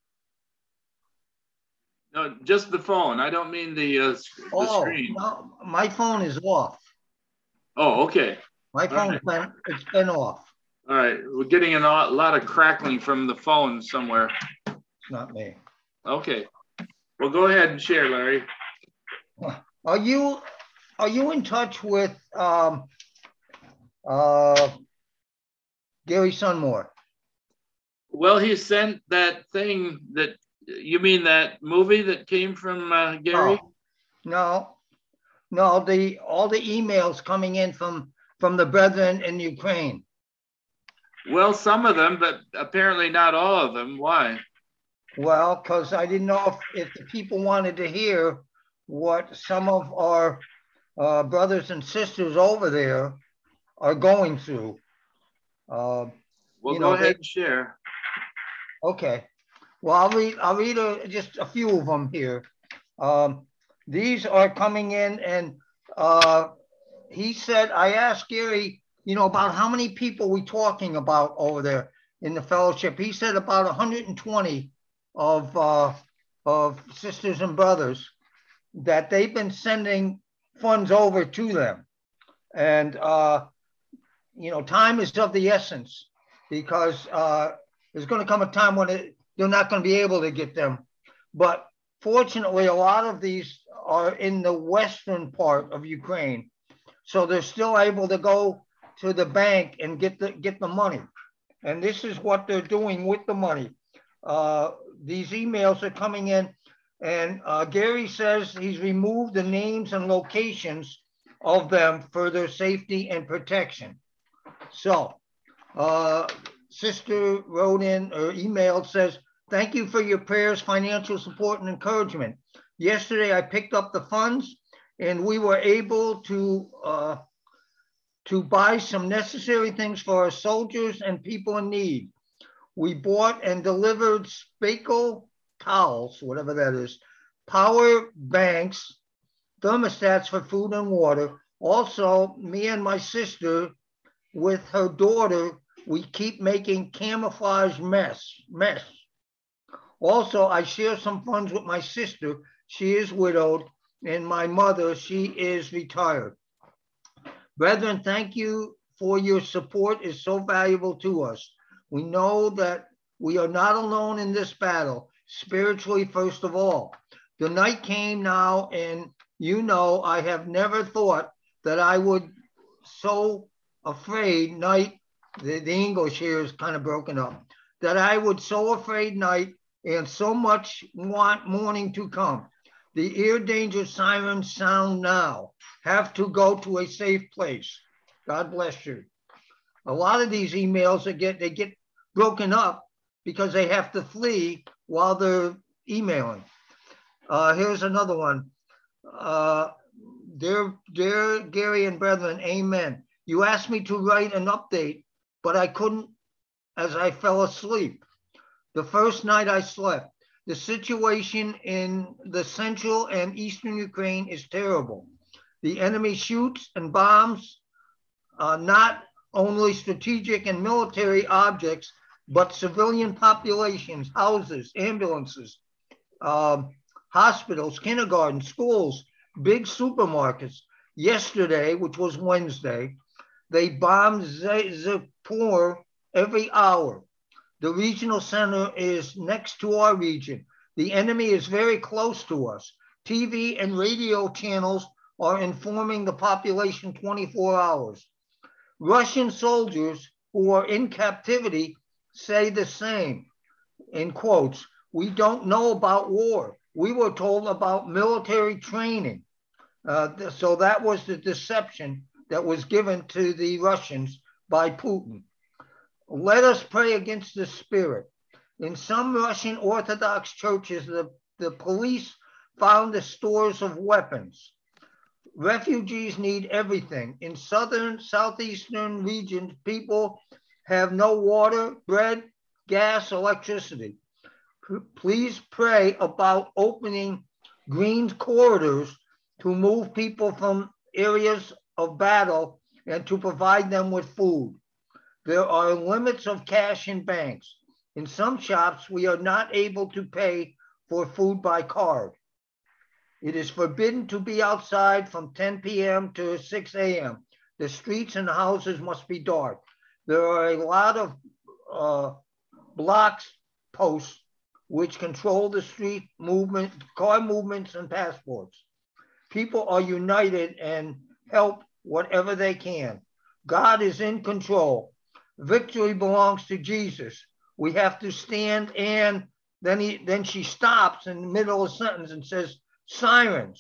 No, just the phone. I don't mean the, uh, the oh, screen. No, my phone is off. Oh, okay. My phone's right. been, it's been off. All right, we're getting a lot of crackling from the phone somewhere. It's not me. Okay, well, go ahead and share, Larry. Are you are you in touch with um, uh, Gary Sunmore? Well, he sent that thing that, you mean that movie that came from uh, Gary? No, no, no, the all the emails coming in from from the brethren in Ukraine. Well, some of them, but apparently not all of them. Why? Well, because I didn't know if, if the people wanted to hear what some of our uh, brothers and sisters over there are going through. Uh, well, you go know, ahead they, and share. Okay. Well, I'll read, I'll read a, just a few of them here. Um, these are coming in, and uh, he said, I asked Gary, you know, about how many people we talking about over there in the fellowship. He said about one hundred twenty of, uh, of sisters and brothers that they've been sending funds over to them. And, uh, you know, time is of the essence, because uh, there's going to come a time when it, they're not going to be able to get them. But fortunately, a lot of these are in the western part of Ukraine. So they're still able to go to the bank and get the get the money. And this is what they're doing with the money. Uh, these emails are coming in, and uh, Gary says he's removed the names and locations of them for their safety and protection. So uh, sister wrote in or emailed, says, thank you for your prayers, financial support, and encouragement. Yesterday, I picked up the funds, and we were able to uh, to buy some necessary things for our soldiers and people in need. We bought and delivered Spaco towels, whatever that is, power banks, thermostats for food and water. Also, me and my sister, with her daughter, we keep making camouflage mess, mess. Also, I share some funds with my sister. She is widowed, and my mother, she is retired. Brethren, thank you for your support. It's so valuable to us. We know that we are not alone in this battle, spiritually first of all. The night came now, and you know, I have never thought that I would so afraid night, the, the English here is kind of broken up, that I would so afraid night and so much want morning to come. The ear danger sirens sound now. Have to go to a safe place. God bless you. A lot of these emails, they get, they get broken up because they have to flee while they're emailing. Uh, here's another one. Uh, dear, dear Gary and brethren, amen. You asked me to write an update, but I couldn't as I fell asleep. The first night I slept. The situation in the central and eastern Ukraine is terrible. The enemy shoots and bombs uh, not only strategic and military objects, but civilian populations, houses, ambulances, um, hospitals, kindergartens, schools, big supermarkets. Yesterday, which was Wednesday, they bombed Zaporizhzhia every hour. The regional center is next to our region. The enemy is very close to us. T V and radio channels are informing the population twenty-four hours. Russian soldiers who are in captivity say the same, in quotes, we don't know about war. we were told about military training. Uh, so that was the deception that was given to the Russians by Putin. Let us pray against the spirit. In some Russian Orthodox churches, the, the police found the stores of weapons. Refugees need everything. In southern, southeastern regions, people have no water, bread, gas, electricity. P- please pray about opening green corridors to move people from areas of battle and to provide them with food. There are limits of cash in banks. In some shops, we are not able to pay for food by card. It is forbidden to be outside from ten p m to six a m The streets and houses must be dark. There are a lot of uh, blocks posts which control the street movement, car movements, and passports. People are united and help whatever they can. God is in control. Victory belongs to Jesus. We have to stand, and then he then she stops in the middle of the sentence and says, sirens,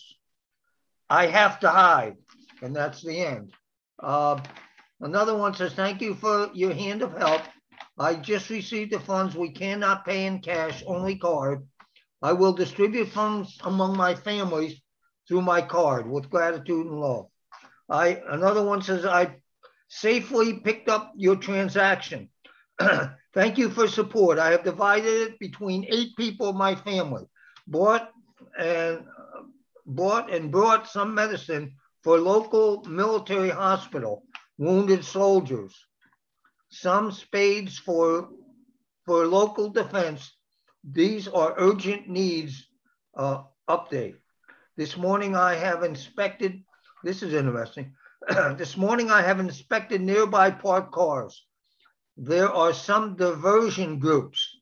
I have to hide. And that's the end. Uh, another one says, thank you for your hand of help. I just received the funds. We cannot pay in cash, only card. I will distribute funds among my families through my card with gratitude and love. I another one says, I safely picked up your transaction. Thank you for support. I have divided it between eight people of my family. Bought and bought and brought some medicine for local military hospital, wounded soldiers, some spades for, for local defense. These are urgent needs. Uh, update. This morning I have inspected, this is interesting. This morning I have inspected nearby parked cars. There are some diversion groups.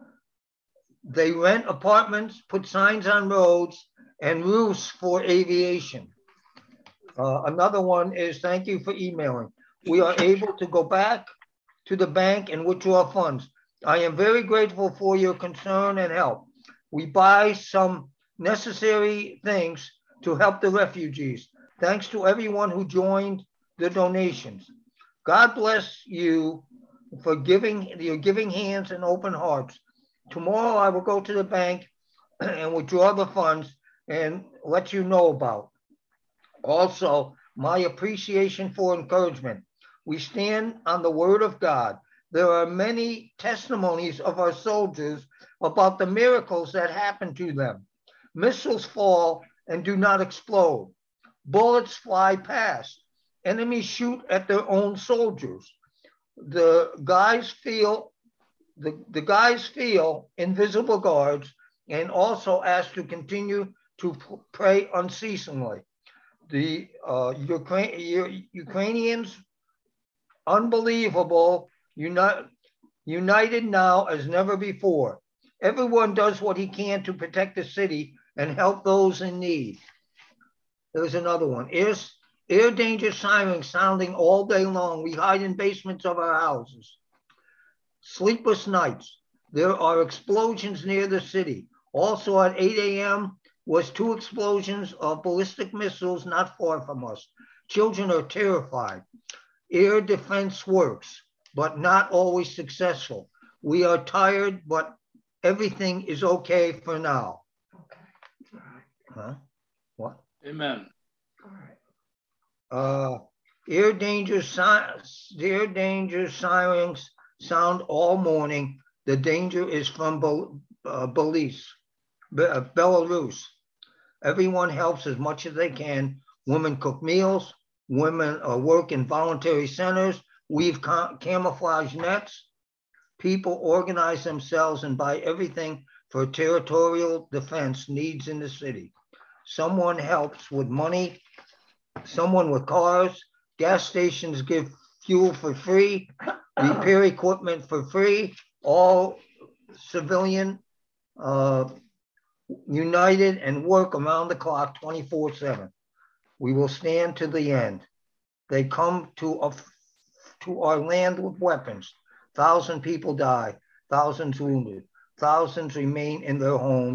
They rent apartments, put signs on roads, and roofs for aviation. Uh, another one is, thank you for emailing. We are able to go back to the bank and withdraw funds. I am very grateful for your concern and help. We buy some necessary things to help the refugees. Thanks to everyone who joined the donations. God bless you for giving your giving hands and open hearts. Tomorrow I will go to the bank and withdraw the funds and let you know about. Also, my appreciation for encouragement. We stand on the word of God. There are many testimonies of our soldiers about the miracles that happen to them. Missiles fall and do not explode. Bullets fly past. Enemies shoot at their own soldiers. The guys feel the, the guys feel invisible guards and also asked to continue to pray unceasingly. The uh, Ukraine, Ukrainians, unbelievable, uni- united now as never before. Everyone does what he can to protect the city and help those in need. There's another one. Air, air danger sirens sounding all day long. We hide in basements of our houses. Sleepless nights. There are explosions near the city. Also at eight a m was two explosions of ballistic missiles not far from us. Children are terrified. Air defense works, but not always successful. We are tired, but everything is okay for now. Okay. All right. Huh? What? Amen. All right. Uh, air danger, si- air danger sirens sound all morning. The danger is from Bel- uh, Belarus. Be- uh, Belarus. Everyone helps as much as they can. Women cook meals. Women uh, work in voluntary centers, weave cam- camouflage nets. People organize themselves and buy everything for territorial defense needs in the city. Someone helps with money, someone with cars. Gas stations give fuel for free, repair equipment for free, all civilian, uh, united and work around the clock twenty-four seven. We will stand to the end. They come to, a, to our land with weapons. Thousands people die, thousands wounded, thousands remain in their homes,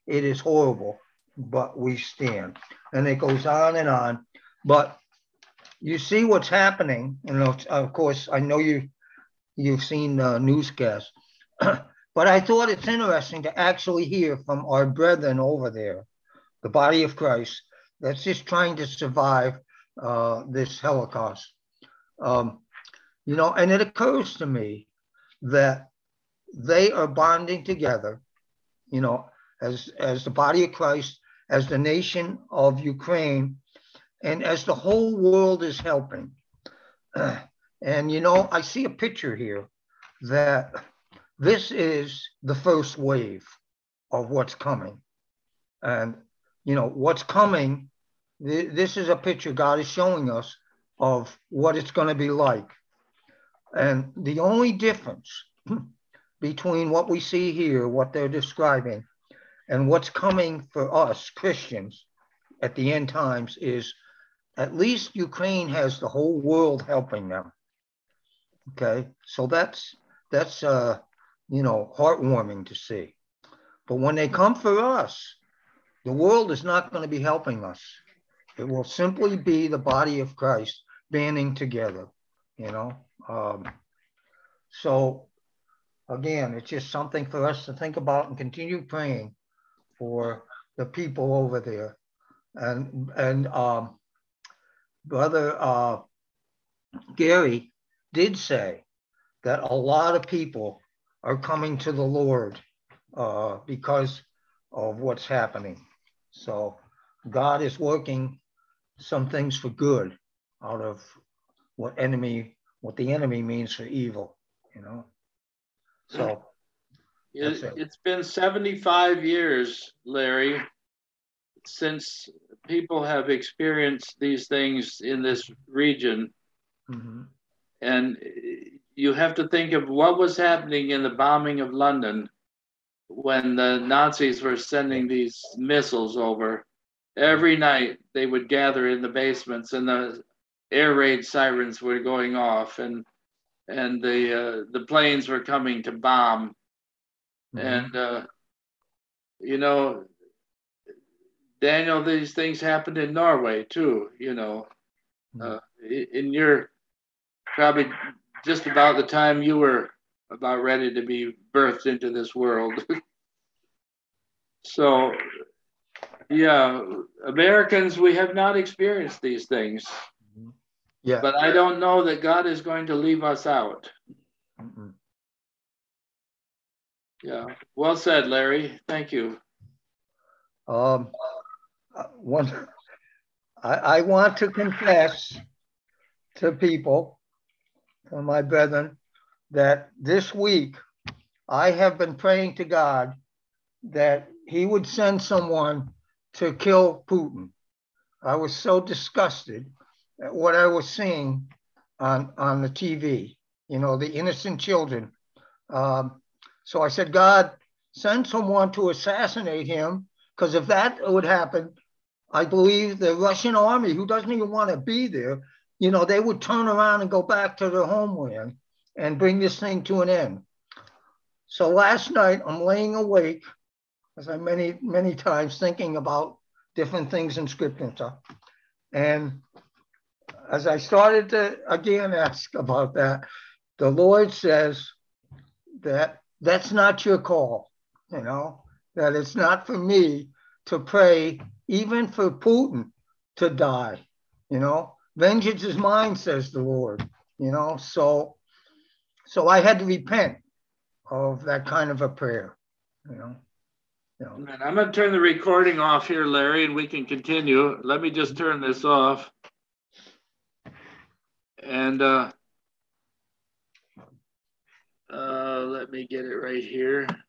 it is horrible, but we stand. And it goes on and on. But you see what's happening. And of course, I know you, you've seen uh, newscasts. But I thought it's interesting to actually hear from our brethren over there, the body of Christ, that's just trying to survive uh, this Holocaust. Um, you know, and it occurs to me that they are bonding together, you know, as, as the body of Christ, as the nation of Ukraine, and as the whole world is helping. And, you know, I see a picture here that this is the first wave of what's coming. And, you know, what's coming, th this is a picture God is showing us of what it's going to be like. And the only difference between what we see here, what they're describing, and what's coming for us Christians at the end times is at least Ukraine has the whole world helping them. Okay, so that's, that's, uh, you know, heartwarming to see. But when they come for us, the world is not going to be helping us. It will simply be the body of Christ banding together, you know. Um, so again, it's just something for us to think about and continue praying for the people over there. And, and um, Brother uh, Gary did say that a lot of people are coming to the Lord uh, because of what's happening. So God is working some things for good out of what enemy, what the enemy means for evil, you know. So it, it. it's been seventy-five years, Larry, since people have experienced these things in this region. Mm-hmm. And you have to think of what was happening in the bombing of London when the Nazis were sending these missiles over. Every night they would gather in the basements and the air raid sirens were going off, and and the uh, the planes were coming to bomb. Mm-hmm. And uh, you know, Daniel, these things happened in Norway too, you know. Mm-hmm. uh, in your probably just about the time you were about ready to be birthed into this world. So, yeah, Americans, we have not experienced these things. Yeah. But I don't know that God is going to leave us out. Mm-mm. Yeah. Well said, Larry. Thank you. Um, one, I, I want to confess to people, to my brethren, that this week I have been praying to God that he would send someone to kill Putin. I was so disgusted at what I was seeing on, on the T V, you know, the innocent children. Um, so I said, God, send someone to assassinate him, because if that would happen, I believe the Russian army, who doesn't even want to be there, you know, they would turn around and go back to their homeland and bring this thing to an end. So last night I'm laying awake, as I many, many times thinking about different things in scripture and stuff. And as I started to again ask about that, the Lord says that that's not your call, you know, that it's not for me to pray even for Putin to die, you know. Vengeance is mine, says the Lord, you know. So, so I had to repent of that kind of a prayer, you know. You know. I'm going to turn the recording off here, Larry, and we can continue. Let me just turn this off. And uh, uh, let me get it right here.